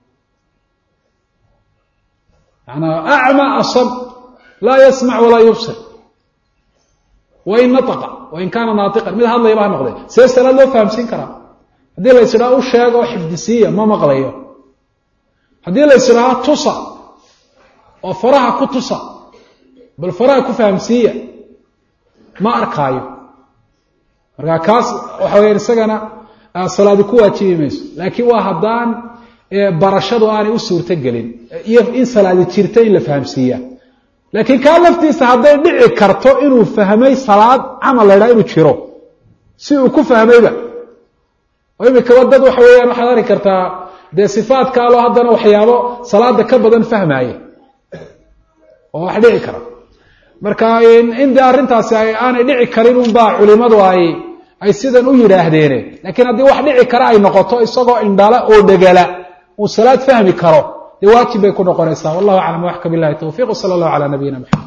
Speaker 1: manaa acma asab laa yasmac walaa yubsir wain nataqa wain kaana naatiqan mid hadlayaba ha noqday see salaad loo fahamsiin karaa haddii la ysidhaha u sheega oo xifdisiiya ma maqlayo haddii la ysidhaha tusa oo faraha ku tusa bal faraha ku fahamsiiya ma arkaayo markaa kaas waxa weyaan isagana salaadi ku waajibi mayso laakiin waa haddaan barashadu aanay u suurto gelin iyo in salaadi jirta in la fahamsiiya laakiin kaa laftiisa hadday dhici karto inuu fahmay salaad camal la ydhaha inuu jiro si uu ku fahmayba oo imikaba dad waxa weeyaan waxaad arki kartaa dee sifaadka aloo haddana waxyaabo salaada ka badan fahmaaye oo wax dhici kara marka in dee arrintaasi aanay dhici karin unbaa culimadu ay ay sidan u yidhaahdeene laakiin haddii wax dhici kara ay noqoto isagoo indhala oo dhegala uu salaad fahmi karo dee waajib bay ku noqonaysaa wallahu aclam waxka billahi tawfiq sala allahu calaa nabiyina maxamed